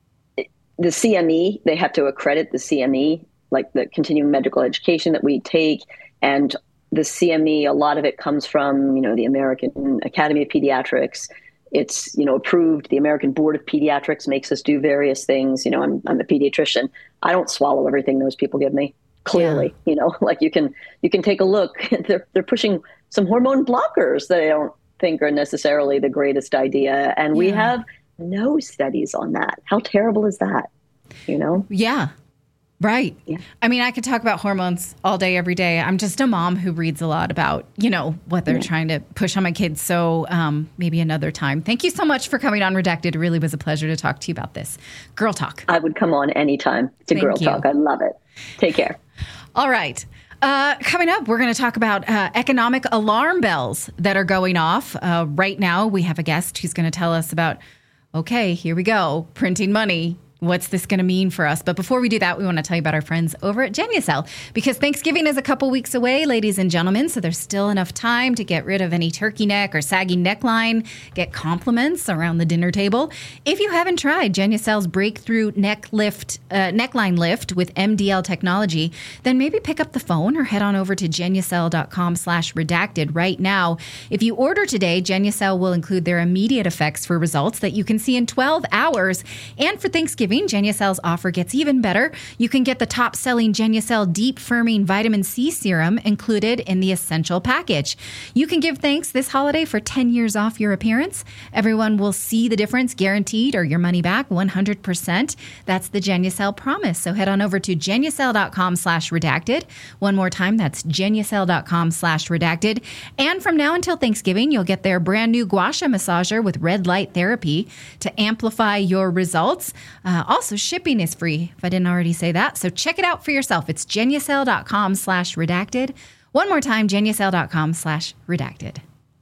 the C M E, they have to accredit the C M E, like the continuing medical education that we take. And the C M E, a lot of it comes from, you know, the American Academy of Pediatrics. It's, you know, approved. The American Board of Pediatrics makes us do various things. You know, I'm I'm a pediatrician. I don't swallow everything those people give me. Clearly, yeah. you know, like you can you can take a look. They're they're pushing some hormone blockers that I don't think are necessarily the greatest idea. And yeah. we have no studies on that. How terrible is that? You know? Yeah. Right. Yeah. I mean, I could talk about hormones all day, every day. I'm just a mom who reads a lot about, you know, what they're yeah. trying to push on my kids. So um, maybe another time. Thank you so much for coming on Redacted. It really was a pleasure to talk to you about this. Girl Talk. I would come on anytime to Thank Girl you. Talk. I love it. Take care. All right. Uh, coming up, we're going to talk about uh, economic alarm bells that are going off. Uh, right now, we have a guest who's going to tell us about, okay, here we go, printing money. What's this going to mean for us? But before we do that, we want to tell you about our friends over at Genucel, because Thanksgiving is a couple weeks away, ladies and gentlemen, so there's still enough time to get rid of any turkey neck or saggy neckline, get compliments around the dinner table. If you haven't tried Genucel's breakthrough neck lift, uh, neckline lift with M D L technology, then maybe pick up the phone or head on over to Genucel.com slash redacted right now. If you order today, Genucel will include their immediate effects for results that you can see in twelve hours. And for Thanksgiving, Genucel's offer gets even better. You can get the top-selling Genucel Deep Firming Vitamin C Serum included in the Essential Package. You can give thanks this holiday for ten years off your appearance. Everyone will see the difference guaranteed, or your money back one hundred percent. That's the Genucel promise. So head on over to Genucel.com slash redacted. One more time, that's Genucel.com slash redacted. And from now until Thanksgiving, you'll get their brand new Gua Sha massager with red light therapy to amplify your results. Uh, also, shipping is free, if I didn't already say that. So check it out for yourself. It's Genucel.com slash redacted. One more time, Genucel.com slash redacted.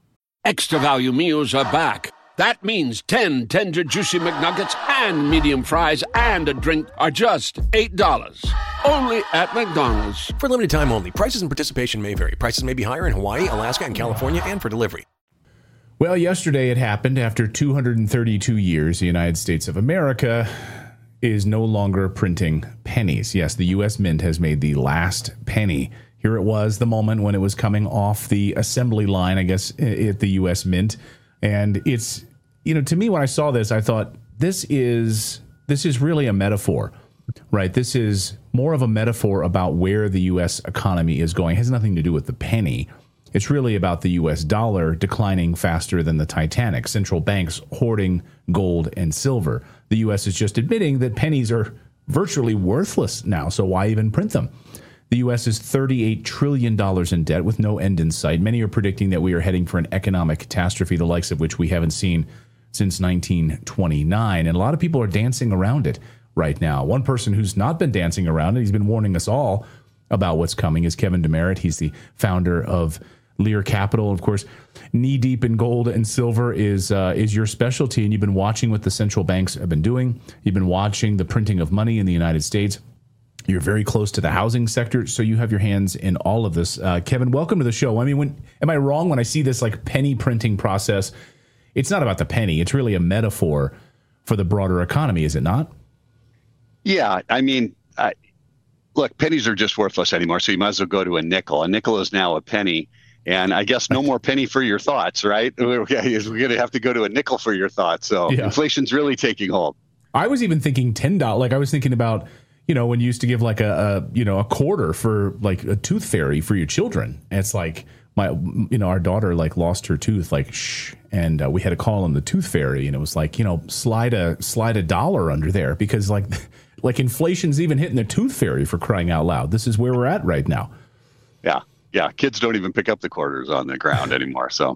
Extra value meals are back. That means ten tender, juicy McNuggets and medium fries and a drink are just eight dollars. Only at McDonald's. For limited time only. Prices and participation may vary. Prices may be higher in Hawaii, Alaska, and California, and for delivery. Well, yesterday it happened. After two hundred thirty-two years, the United States of America is no longer printing pennies. Yes, the U S Mint has made the last penny. Here it was, the moment when it was coming off the assembly line, I guess, at the U S Mint. And it's, you know, to me, when I saw this, I thought, this is this is really a metaphor, right? This is more of a metaphor about where the U S economy is going. It has nothing to do with the penny. It's really about the U S dollar declining faster than the Titanic, central banks hoarding gold and silver. The U S is just admitting that pennies are virtually worthless now, so why even print them? The U S is thirty-eight trillion dollars in debt with no end in sight. Many are predicting that we are heading for an economic catastrophe, the likes of which we haven't seen since nineteen twenty-nine. And a lot of people are dancing around it right now. One person who's not been dancing around it, he's been warning us all about what's coming, is Kevin Demerit. He's the founder of Lear Capital. Of course, knee deep in gold and silver is uh, is your specialty, and you've been watching what the central banks have been doing. You've been watching the printing of money in the United States. You're very close to the housing sector, so you have your hands in all of this. Uh, Kevin, welcome to the show. I mean, when am I wrong when I see this like penny printing process? It's not about the penny. It's really a metaphor for the broader economy, is it not? Yeah, I mean, I, look, pennies are just worthless anymore, so you might as well go to a nickel. A nickel is now a penny, and I guess no more penny for your thoughts, right? We're going to have to go to a nickel for your thoughts, so yeah. Inflation's really taking hold. I was even thinking ten dollars. Like I was thinking about, you know, when you used to give like a, a you know, a quarter for like a tooth fairy for your children. And it's like my, you know, our daughter like lost her tooth, like, shh. And uh, we had to call on the tooth fairy, and it was like, you know, slide a slide a dollar under there because like like inflation's even hitting the tooth fairy, for crying out loud. This is where we're at right now. Yeah. Yeah. Kids don't even pick up the quarters on the ground anymore. So.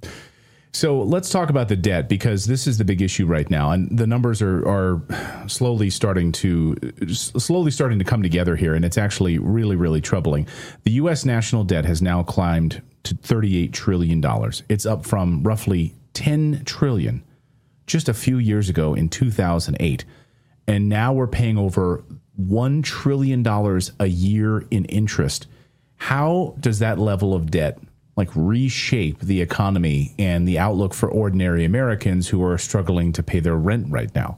So let's talk about the debt, because this is the big issue right now, and the numbers are, are slowly starting to slowly starting to come together here, and it's actually really, really troubling. The U S national debt has now climbed to thirty-eight trillion dollars. It's up from roughly ten trillion dollars just a few years ago in two thousand eight, and now we're paying over one trillion dollars a year in interest. How does that level of debt like reshape the economy and the outlook for ordinary Americans who are struggling to pay their rent right now?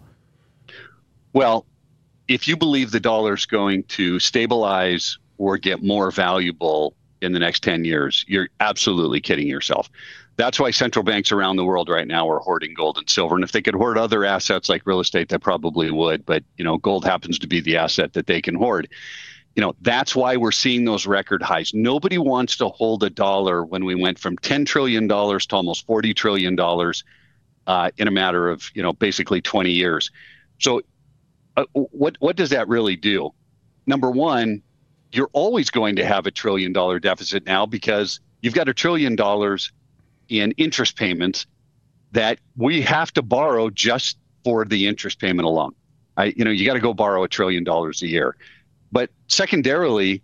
Well, if you believe the dollar's going to stabilize or get more valuable in the next ten years, you're absolutely kidding yourself. That's why central banks around the world right now are hoarding gold and silver. And if they could hoard other assets like real estate, they probably would. But, you know, gold happens to be the asset that they can hoard. You know, that's why we're seeing those record highs. Nobody wants to hold a dollar when we went from ten trillion dollars to almost forty trillion dollars uh, in a matter of, you know, basically twenty years. So uh, what what does that really do? Number one, you're always going to have a trillion dollar deficit now because you've got a trillion dollars in interest payments that we have to borrow just for the interest payment alone. I, you know, you got to go borrow a trillion dollars a year. But secondarily,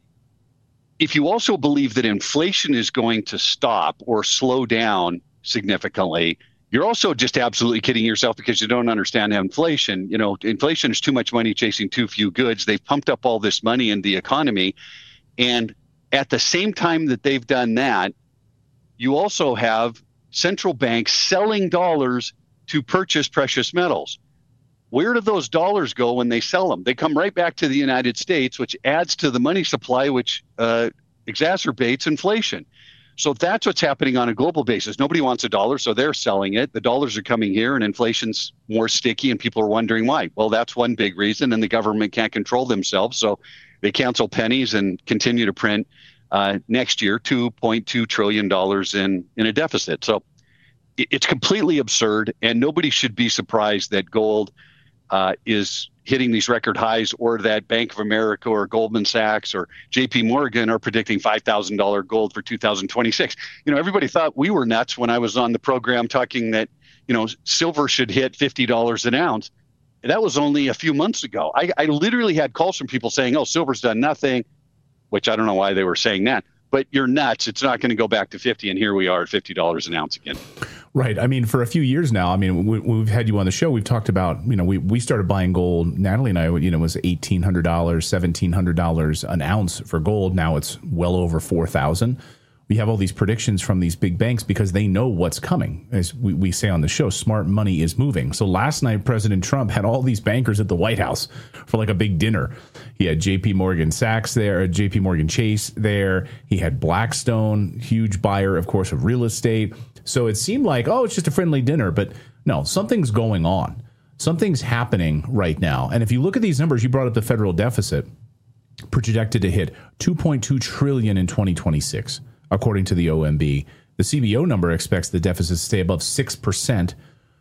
if you also believe that inflation is going to stop or slow down significantly, you're also just absolutely kidding yourself because you don't understand inflation. You know, inflation is too much money chasing too few goods. They've pumped up all this money in the economy. And at the same time that they've done that, you also have central banks selling dollars to purchase precious metals. Where do those dollars go when they sell them? They come right back to the United States, which adds to the money supply, which uh, exacerbates inflation. So that's what's happening on a global basis. Nobody wants a dollar, so they're selling it. The dollars are coming here, and inflation's more sticky, and people are wondering why. Well, that's one big reason, and the government can't control themselves, so they cancel pennies and continue to print uh, next year two point two trillion dollars in, in a deficit. So it, it's completely absurd, and nobody should be surprised that gold Uh, is hitting these record highs, or that Bank of America or Goldman Sachs or J P Morgan are predicting five thousand dollars gold for two thousand twenty-six. You know, everybody thought we were nuts when I was on the program talking that, you know, silver should hit fifty dollars an ounce. That was only a few months ago. I, I literally had calls from people saying, oh, silver's done nothing, which I don't know why they were saying that. But you're nuts. It's not going to go back to fifty. And here we are at fifty dollars an ounce again. Right. I mean, for a few years now, I mean, we, we've had you on the show. We've talked about, you know, we, we started buying gold. Natalie and I, you know, it was eighteen hundred dollars, seventeen hundred dollars an ounce for gold. Now it's well over four thousand dollars. We have all these predictions from these big banks because they know what's coming. As we, we say on the show, smart money is moving. So last night, President Trump had all these bankers at the White House for like a big dinner. He had J P Morgan Sachs there, J P Morgan Chase there. He had Blackstone, huge buyer, of course, of real estate. So it seemed like, oh, it's just a friendly dinner. But no, something's going on. Something's happening right now. And if you look at these numbers, you brought up the federal deficit projected to hit two point two trillion dollars in twenty twenty-six. According to the O M B, the C B O number expects the deficit to stay above six percent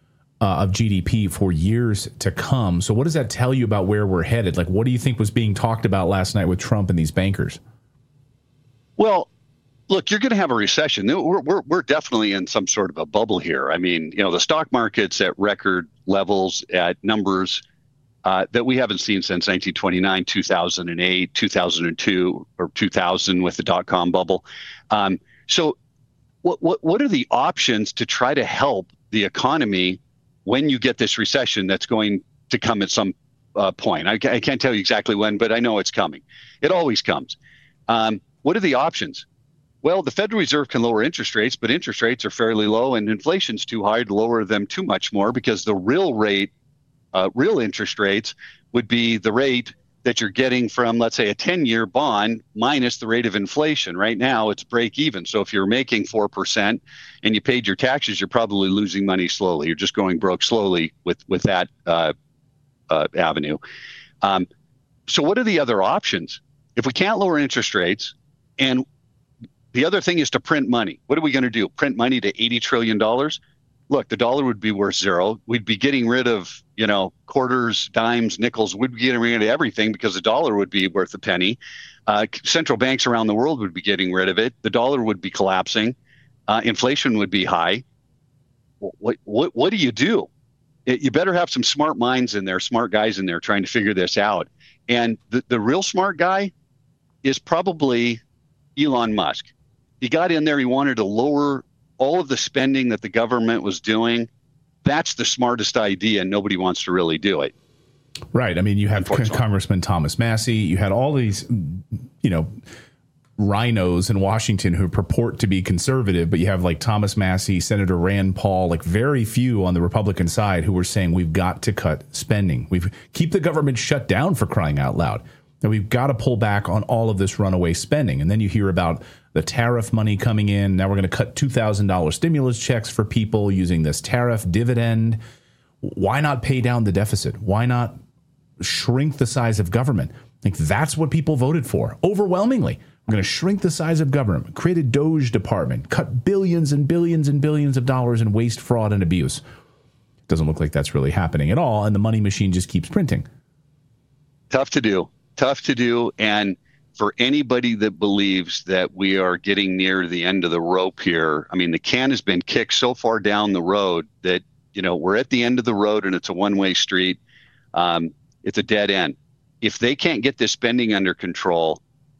uh, of G D P for years to come. So what does that tell you about where we're headed? Like, what do you think was being talked about last night with Trump and these bankers? Well, look, you're going to have a recession. We're, we're, we're definitely in some sort of a bubble here. I mean, you know, the stock market's at record levels, at numbers uh, that we haven't seen since nineteen twenty-nine, two thousand eight, two thousand two, or two thousand with the dot-com bubble. Um, so what, what, what are the options to try to help the economy when you get this recession that's going to come at some uh, point? I, I can't tell you exactly when, but I know it's coming. It always comes. Um, what are the options? Well, the Federal Reserve can lower interest rates, but interest rates are fairly low and inflation's too high to lower them too much more, because the real rate, uh, real interest rates would be the rate that you're getting from, let's say, a ten-year bond minus the rate of inflation. Right now, it's break even. So if you're making four percent and you paid your taxes, you're probably losing money slowly. You're just going broke slowly with, with that uh, uh, avenue. Um, so what are the other options? If we can't lower interest rates, and the other thing is to print money. What are we going to do? Print money to eighty trillion dollars? Look, the dollar would be worth zero. We'd be getting rid of, you know, quarters, dimes, nickels. We'd be getting rid of everything because the dollar would be worth a penny. Uh, central banks around the world would be getting rid of it. The dollar would be collapsing. Uh, inflation would be high. What, what, what do you do? It, you better have some smart minds in there, smart guys in there trying to figure this out. And the, the real smart guy is probably Elon Musk. He got in there. He wanted to lower all of the spending that the government was doing. That's the smartest idea, and nobody wants to really do it. Right. I mean, you had Congressman Thomas Massie. You had all these, you know, rhinos in Washington who purport to be conservative, but you have like Thomas Massie, Senator Rand Paul, like very few on the Republican side who were saying we've got to cut spending. We've keep the government shut down, for crying out loud. And we've got to pull back on all of this runaway spending. And then you hear about the tariff money coming in. Now we're going to cut two thousand dollars stimulus checks for people using this tariff dividend. Why not pay down the deficit? Why not shrink the size of government? I think that's what people voted for overwhelmingly. We're going to shrink the size of government, create a Doge department, cut billions and billions and billions of dollars in waste, fraud, and abuse. Doesn't look like that's really happening at all. And the money machine just keeps printing. Tough to do. Tough to do. And for anybody that believes that we are getting near the end of the rope here, I mean, the can has been kicked so far down the road that, you know, we're at the end of the road and it's a one-way street. Um, it's a dead end. If they can't get this spending under control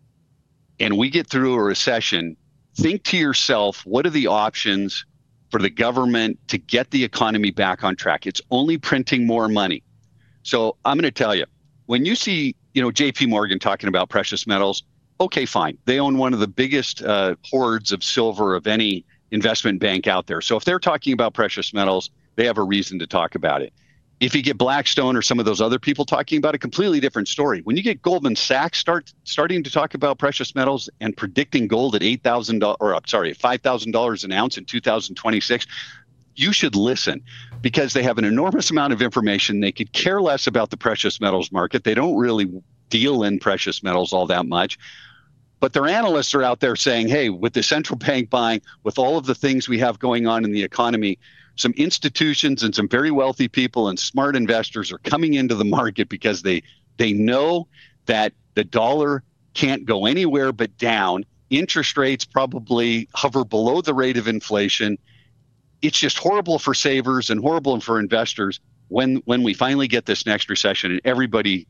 and we get through a recession, think to yourself, what are the options for the government to get the economy back on track? It's only printing more money. So I'm going to tell you, when you see, you know, J P Morgan talking about precious metals, okay, fine. They own one of the biggest uh, hoards of silver of any investment bank out there. So if they're talking about precious metals, they have a reason to talk about it. If you get Blackstone or some of those other people talking about a completely different story. When you get Goldman Sachs start starting to talk about precious metals and predicting gold at eight thousand dollars, or I'm sorry, five thousand dollars an ounce in two thousand twenty-six, you should listen, because they have an enormous amount of information. They could care less about the precious metals market. They don't really deal in precious metals all that much. But their analysts are out there saying, hey, with the central bank buying, with all of the things we have going on in the economy, some institutions and some very wealthy people and smart investors are coming into the market because they they know that the dollar can't go anywhere but down. Interest rates probably hover below the rate of inflation. It's just horrible for savers and horrible for investors when when we finally get this next recession, and everybody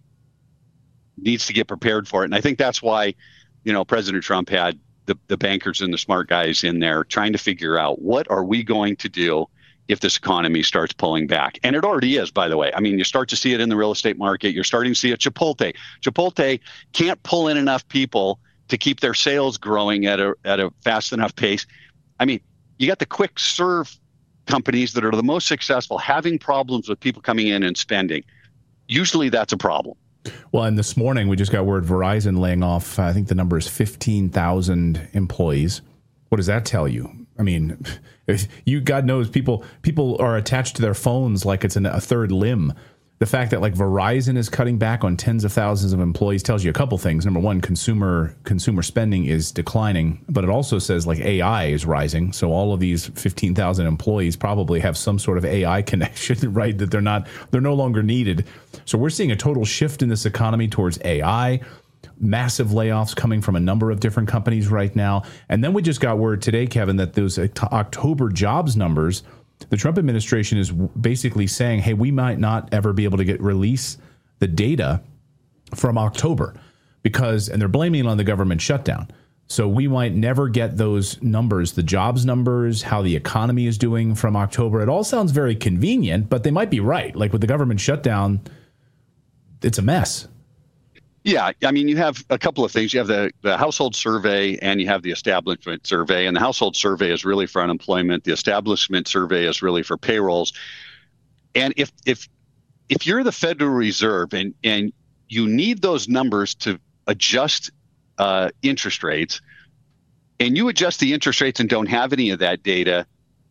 needs to get prepared for it. And I think that's why, you know, President Trump had the, the bankers and the smart guys in there trying to figure out, what are we going to do if this economy starts pulling back? And it already is, by the way. I mean, you start to see it in the real estate market. You're starting to see it. Chipotle. Chipotle can't pull in enough people to keep their sales growing at a at a fast enough pace. I mean, you got the quick serve companies that are the most successful having problems with people coming in and spending. Usually that's a problem. Well, and this morning we just got word Verizon laying off, I think the number is fifteen thousand employees. What does that tell you? I mean, if you, God knows, people people are attached to their phones like it's an, a third limb. The fact that like Verizon is cutting back on tens of thousands of employees tells you a couple things. Number one, consumer consumer spending is declining, but it also says like A I is rising. So all of these fifteen thousand employees probably have some sort of A I connection, right? That they're not they're no longer needed. So we're seeing a total shift in this economy towards A I. Massive layoffs coming from a number of different companies right now. And then we just got word today, Kevin, that those October jobs numbers, the Trump administration is basically saying, hey, we might not ever be able to get release the data from October because, and they're blaming it on the government shutdown. So we might never get those numbers, the jobs numbers, how the economy is doing from October. It all sounds very convenient, but they might be right. Like with the government shutdown, it's a mess. Yeah, I mean, you have a couple of things. You have the, the household survey and you have the establishment survey. And the household survey is really for unemployment. The establishment survey is really for payrolls. And if if if you're the Federal Reserve and, and you need those numbers to adjust uh, interest rates, and you adjust the interest rates and don't have any of that data,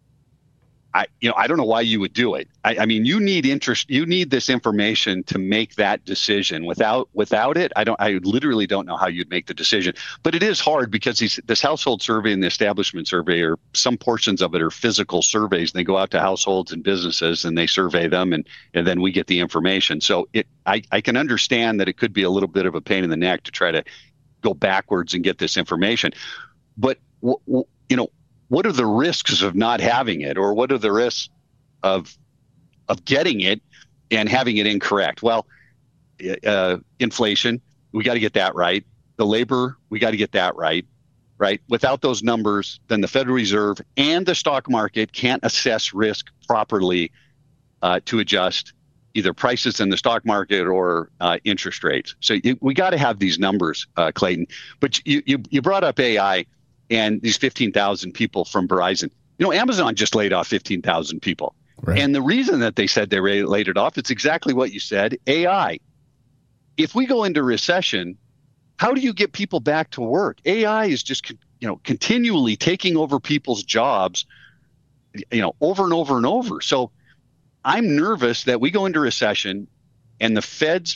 I, you know, I don't know why you would do it. I, I mean, you need interest. You need this information to make that decision. Without without it, I don't. I literally don't know how you'd make the decision. But it is hard because these, this household survey and the establishment survey, or some portions of it, are physical surveys. And they go out to households and businesses and they survey them, and and then we get the information. So it, I, I can understand that it could be a little bit of a pain in the neck to try to go backwards and get this information. But w- w- you know. What are the risks of not having it, or what are the risks of of getting it and having it incorrect? Well, uh, inflation, we got to get that right. The labor, we got to get that right, right? Without those numbers, then the Federal Reserve and the stock market can't assess risk properly uh, to adjust either prices in the stock market or uh, interest rates. So you, we got to have these numbers, uh, Clayton. But you, you you brought up A I. And these fifteen thousand people from Verizon. You know, Amazon just laid off fifteen thousand people. Right. And the reason that they said they laid it off, it's exactly what you said, A I. If we go into recession, how do you get people back to work? A I is just, you know, continually taking over people's jobs, you know, over and over and over. So I'm nervous that we go into recession and the Feds,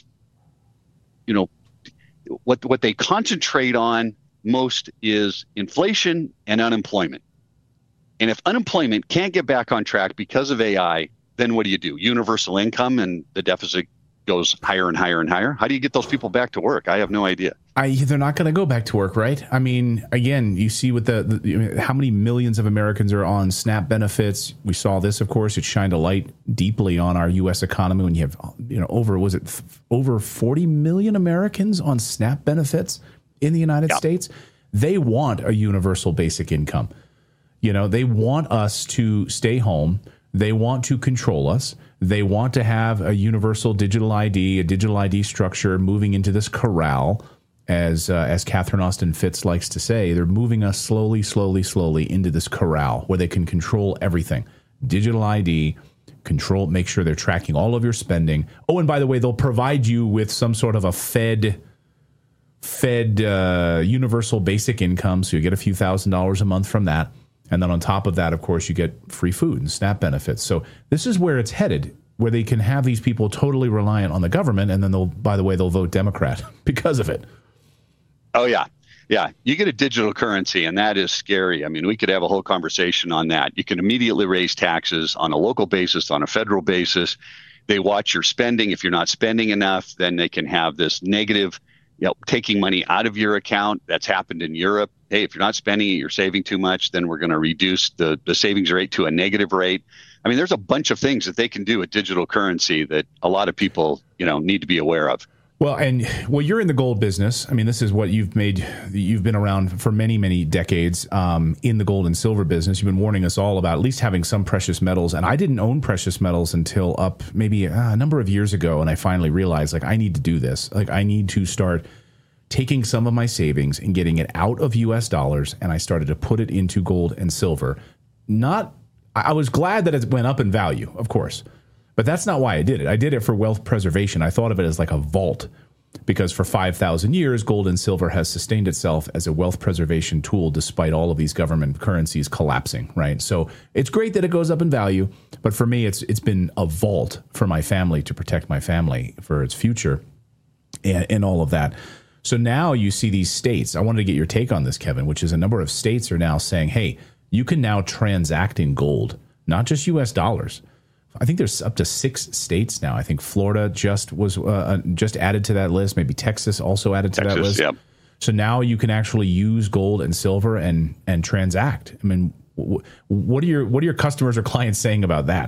you know, what what they concentrate on most is inflation and unemployment. And if unemployment can't get back on track because of A I, then what do you do? Universal income, and the deficit goes higher and higher and higher. How do you get those people back to work? I have no idea. I, they're not going to go back to work, right? I mean, again, you see with the, the how many millions of Americans are on SNAP benefits. We saw this, of course. It shined a light deeply on our U S economy when you have, you know, over, was it over forty million Americans on SNAP benefits in the United yeah. States? They want a universal basic income. You know, they want us to stay home. They want to control us. They want to have a universal digital I D, a digital I D structure moving into this corral, as uh, as Catherine Austin Fitts likes to say. They're moving us slowly, slowly, slowly into this corral where they can control everything. Digital I D, control, make sure they're tracking all of your spending. Oh, and by the way, they'll provide you with some sort of a Fed Fed uh, universal basic income, so you get a few thousand dollars a month from that. And then on top of that, of course, you get free food and SNAP benefits. So this is where it's headed, where they can have these people totally reliant on the government, and then they'll, by the way, they'll vote Democrat because of it. Oh, yeah. Yeah. You get a digital currency, and that is scary. I mean, we could have a whole conversation on that. You can immediately raise taxes on a local basis, on a federal basis. They watch your spending. If you're not spending enough, then they can have this negative, you know, taking money out of your account. That's happened in Europe. Hey, if you're not spending it, you're saving too much, then we're going to reduce the, the savings rate to a negative rate. I mean, there's a bunch of things that they can do with digital currency that a lot of people, you know, need to be aware of. Well, and well, you're in the gold business. I mean, this is what you've made. You've been around for many, many decades um, in the gold and silver business. You've been warning us all about at least having some precious metals. And I didn't own precious metals until up maybe uh, a number of years ago. And I finally realized, like, I need to do this. Like, I need to start taking some of my savings and getting it out of U S dollars. And I started to put it into gold and silver. Not, I was glad that it went up in value, of course. But that's not why I did it. I did it for wealth preservation. I thought of it as like a vault, because for five thousand years, gold and silver has sustained itself as a wealth preservation tool despite all of these government currencies collapsing, right? So it's great that it goes up in value, but for me, it's it's been a vault for my family to protect my family for its future and, and all of that. So now you see these states. I wanted to get your take on this, Kevin, which is a number of states are now saying, hey, you can now transact in gold, not just U S dollars. I think there's up to six states now. I think Florida just was uh, just added to that list. Maybe Texas also added to Texas, that list. Yep. So now you can actually use gold and silver and and transact. I mean, w- what are your what are your customers or clients saying about that?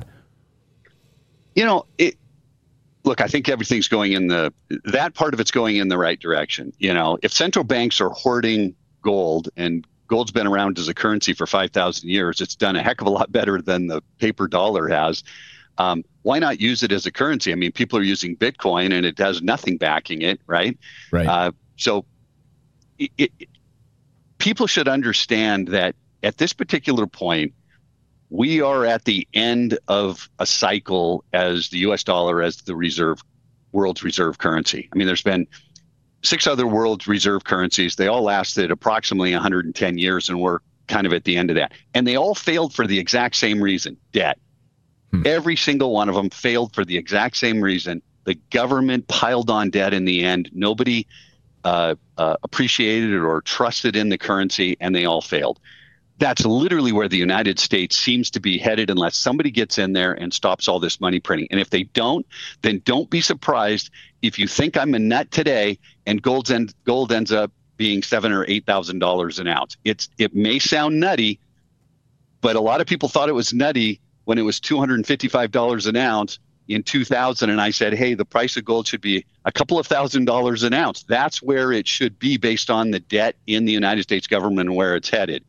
You know, it, look, I think everything's going in the that part of it's going in the right direction. You know, if central banks are hoarding gold, and gold's been around as a currency for five thousand years, it's done a heck of a lot better than the paper dollar has. Um, why not use it as a currency? I mean, people are using Bitcoin and it has nothing backing it, right? Right. Uh, so it, it, people should understand that at this particular point, we are at the end of a cycle as the U S dollar as the reserve, world's reserve currency. I mean, there's been six other world reserve currencies. They all lasted approximately one hundred ten years, and we're kind of at the end of that. And they all failed for the exact same reason, debt. Hmm. Every single one of them failed for the exact same reason. The government piled on debt in the end. Nobody uh, uh, appreciated it or trusted in the currency, and they all failed. That's literally where the United States seems to be headed unless somebody gets in there and stops all this money printing. And if they don't, then don't be surprised if you think I'm a nut today and gold's end, gold ends up being seven or eight thousand dollars an ounce. It's it may sound nutty, but a lot of people thought it was nutty when it was two hundred fifty-five dollars an ounce in two thousand, and I said, hey, the price of gold should be a couple of thousand dollars an ounce. That's where it should be based on the debt in the United States government and where it's headed.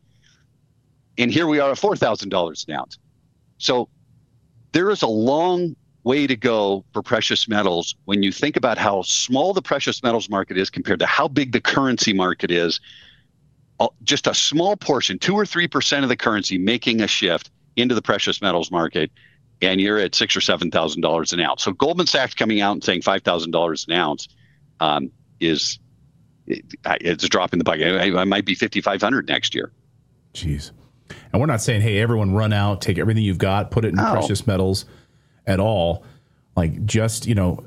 And here we are at four thousand dollars an ounce. So there is a long way to go for precious metals when you think about how small the precious metals market is compared to how big the currency market is. Just a small portion, two or three percent of the currency making a shift into the precious metals market, and you're at six or seven thousand dollars an ounce. So Goldman Sachs coming out and saying five thousand dollars an ounce um, is it, it's a drop in the bucket. I, I might be fifty-five hundred next year. Jeez. And we're not saying, hey, everyone run out, take everything you've got, put it in no. precious metals at all. Like, just, you know,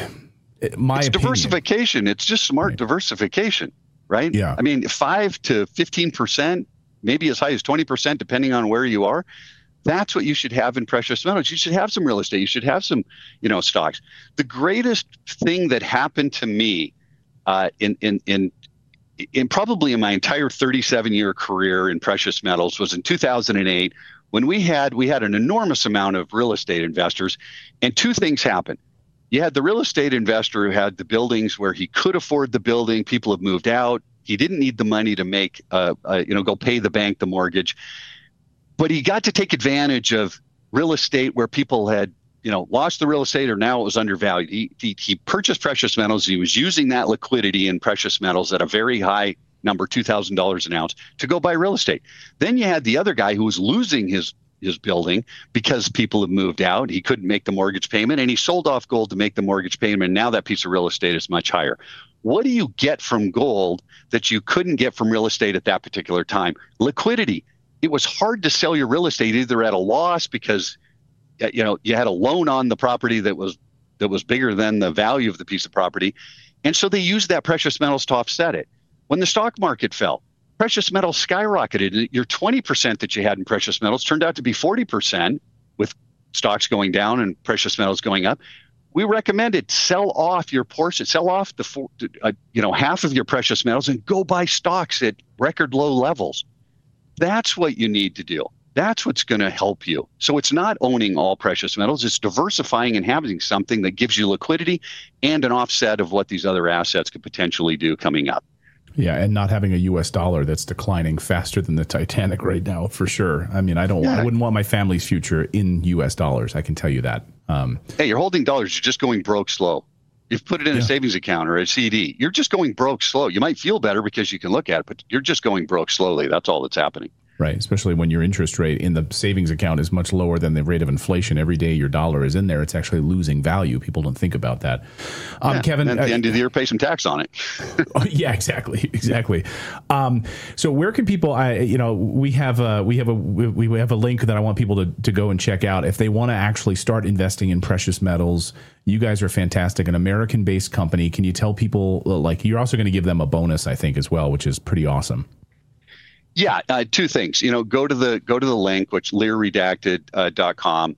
my it's opinion. Diversification. It's just smart right. diversification, right? Yeah. I mean, five to fifteen percent, maybe as high as twenty percent, depending on where you are. That's what you should have in precious metals. You should have some real estate. You should have some, you know, stocks. The greatest thing that happened to me uh, in, in, in, in probably in my entire thirty-seven year career in precious metals was in two thousand eight when we had we had an enormous amount of real estate investors, and two things happened. You had the real estate investor who had the buildings where he could afford the building. People have moved out. He didn't need the money to make, uh, uh, you know, go pay the bank the mortgage, but he got to take advantage of real estate where people had, you know, lost the real estate or now it was undervalued. He, he he purchased precious metals. He was using that liquidity in precious metals at a very high number, two thousand dollars an ounce, to go buy real estate. Then you had the other guy who was losing his his building because people have moved out. He couldn't make the mortgage payment, and he sold off gold to make the mortgage payment. And now that piece of real estate is much higher. What do you get from gold that you couldn't get from real estate at that particular time? Liquidity. It was hard to sell your real estate either at a loss because you know, you had a loan on the property that was that was bigger than the value of the piece of property. And so they used that precious metals to offset it. When the stock market fell, precious metals skyrocketed. Your twenty percent that you had in precious metals turned out to be forty percent with stocks going down and precious metals going up. We recommended sell off your portion, sell off the uh, you know half of your precious metals and go buy stocks at record low levels. That's what you need to do. That's what's going to help you. So it's not owning all precious metals. It's diversifying and having something that gives you liquidity and an offset of what these other assets could potentially do coming up. Yeah, and not having a U S dollar that's declining faster than the Titanic right now, for sure. I mean, I don't. Yeah. I wouldn't want my family's future in U S dollars. I can tell you that. Um, hey, you're holding dollars. You're just going broke slow. You've put it in yeah. a savings account or a C D. You're just going broke slow. You might feel better because you can look at it, but you're just going broke slowly. That's all that's happening. Right, especially when your interest rate in the savings account is much lower than the rate of inflation. Every day your dollar is in there, it's actually losing value. People don't think about that. Um, yeah, Kevin, and at the uh, end of the year, pay some tax on it. oh, yeah, exactly, exactly. Um, so where can people? I, you know, we have a we have a we, we have a link that I want people to to go and check out if they want to actually start investing in precious metals. You guys are fantastic, an American-based company. Can you tell people, like, you're also going to give them a bonus, I think, as well, which is pretty awesome. Yeah, uh, two things. You know, go to the go to the link, which lear redacted dot com,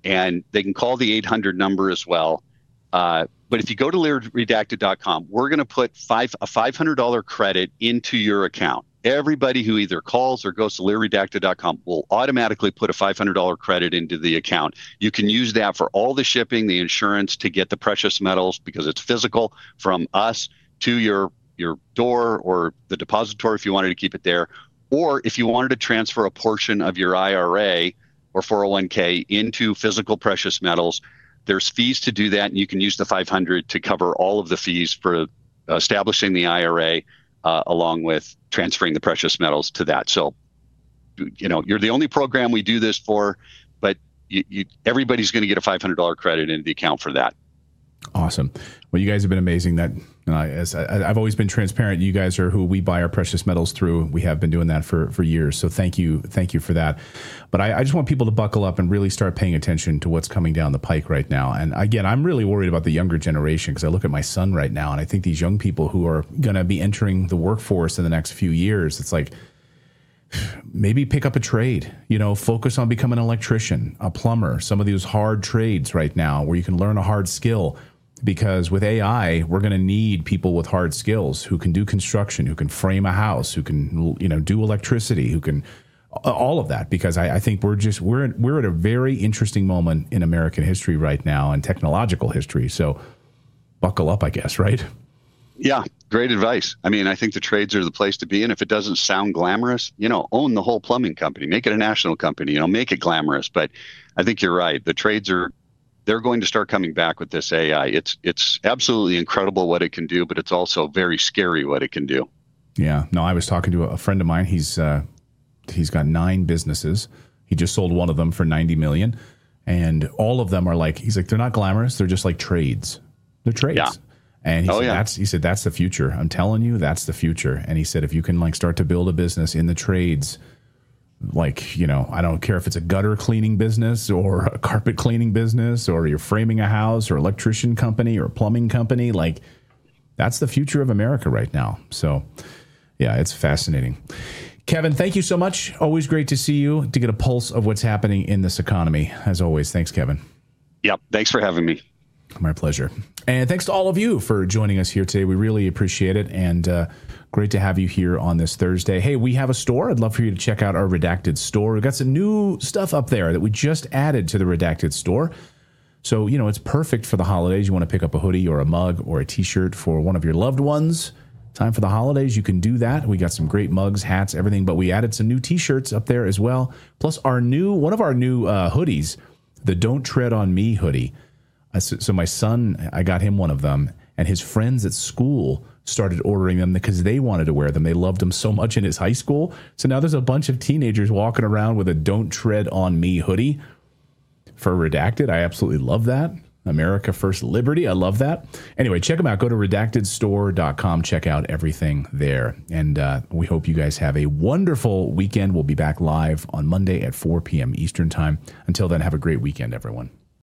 and they can call the eight hundred number as well. Uh, but if you go to Lear Redacted dot com, we're going to put five a five hundred dollars credit into your account. Everybody who either calls or goes to Lear Redacted dot com will automatically put a five hundred dollars credit into the account. You can use that for all the shipping, the insurance, to get the precious metals, because it's physical, from us to your your door or the depository if you wanted to keep it there. Or if you wanted to transfer a portion of your I R A or four oh one k into physical precious metals, there's fees to do that, and you can use the five hundred to cover all of the fees for establishing the I R A, uh, along with transferring the precious metals to that. So, you know, you're the only program we do this for, but you, you, everybody's going to get a five hundred dollars credit into the account for that. Awesome. Well, you guys have been amazing. That uh, as I, I've always been transparent. You guys are who we buy our precious metals through. We have been doing that for, for years. So thank you. Thank you for that. But I, I just want people to buckle up and really start paying attention to what's coming down the pike right now. And again, I'm really worried about the younger generation, because I look at my son right now, and I think these young people who are going to be entering the workforce in the next few years, it's like, maybe pick up a trade, you know, focus on becoming an electrician, a plumber, some of these hard trades right now where you can learn a hard skill. Because with A I, we're going to need people with hard skills who can do construction, who can frame a house, who can, you know, do electricity, who can all of that. Because I, I think we're just we're we're at a very interesting moment in American history right now, and technological history. So buckle up, I guess, right? Yeah, great advice. I mean, I think the trades are the place to be. And if it doesn't sound glamorous, you know, own the whole plumbing company, make it a national company, you know, make it glamorous. But I think you're right. The trades are, they're going to start coming back with this A I. It's it's absolutely incredible what it can do, but it's also very scary what it can do. Yeah. No, I was talking to a friend of mine. He's uh, he's got nine businesses. He just sold one of them for ninety million dollars. And all of them are like, he's like, they're not glamorous. They're just like trades. They're trades. Yeah. And he oh, said, yeah. that's, he said, that's the future. I'm telling you, that's the future. And he said, if you can like start to build a business in the trades, like, you know, I don't care if it's a gutter cleaning business or a carpet cleaning business, or you're framing a house, or electrician company or plumbing company, like that's the future of America right now. So yeah, it's fascinating. Kevin, thank you so much. Always great to see you, to get a pulse of what's happening in this economy. As always, thanks, Kevin. Yep. Thanks for having me. My pleasure. And thanks to all of you for joining us here today. We really appreciate it. And uh, great to have you here on this Thursday. Hey, we have a store. I'd love for you to check out our Redacted store. We've got some new stuff up there that we just added to the Redacted store. So, you know, it's perfect for the holidays. You want to pick up a hoodie or a mug or a T-shirt for one of your loved ones. Time for the holidays, you can do that. We got some great mugs, hats, everything. But we added some new T-shirts up there as well. Plus our new, one of our new uh, hoodies, the Don't Tread on Me hoodie. So my son, I got him one of them, and his friends at school started ordering them because they wanted to wear them. They loved them so much in his high school. So now there's a bunch of teenagers walking around with a Don't Tread on Me hoodie for Redacted. I absolutely love that. America First Liberty. I love that. Anyway, check them out. Go to redacted store dot com. Check out everything there. And uh, we hope you guys have a wonderful weekend. We'll be back live on Monday at four p.m. Eastern Time. Until then, have a great weekend, everyone.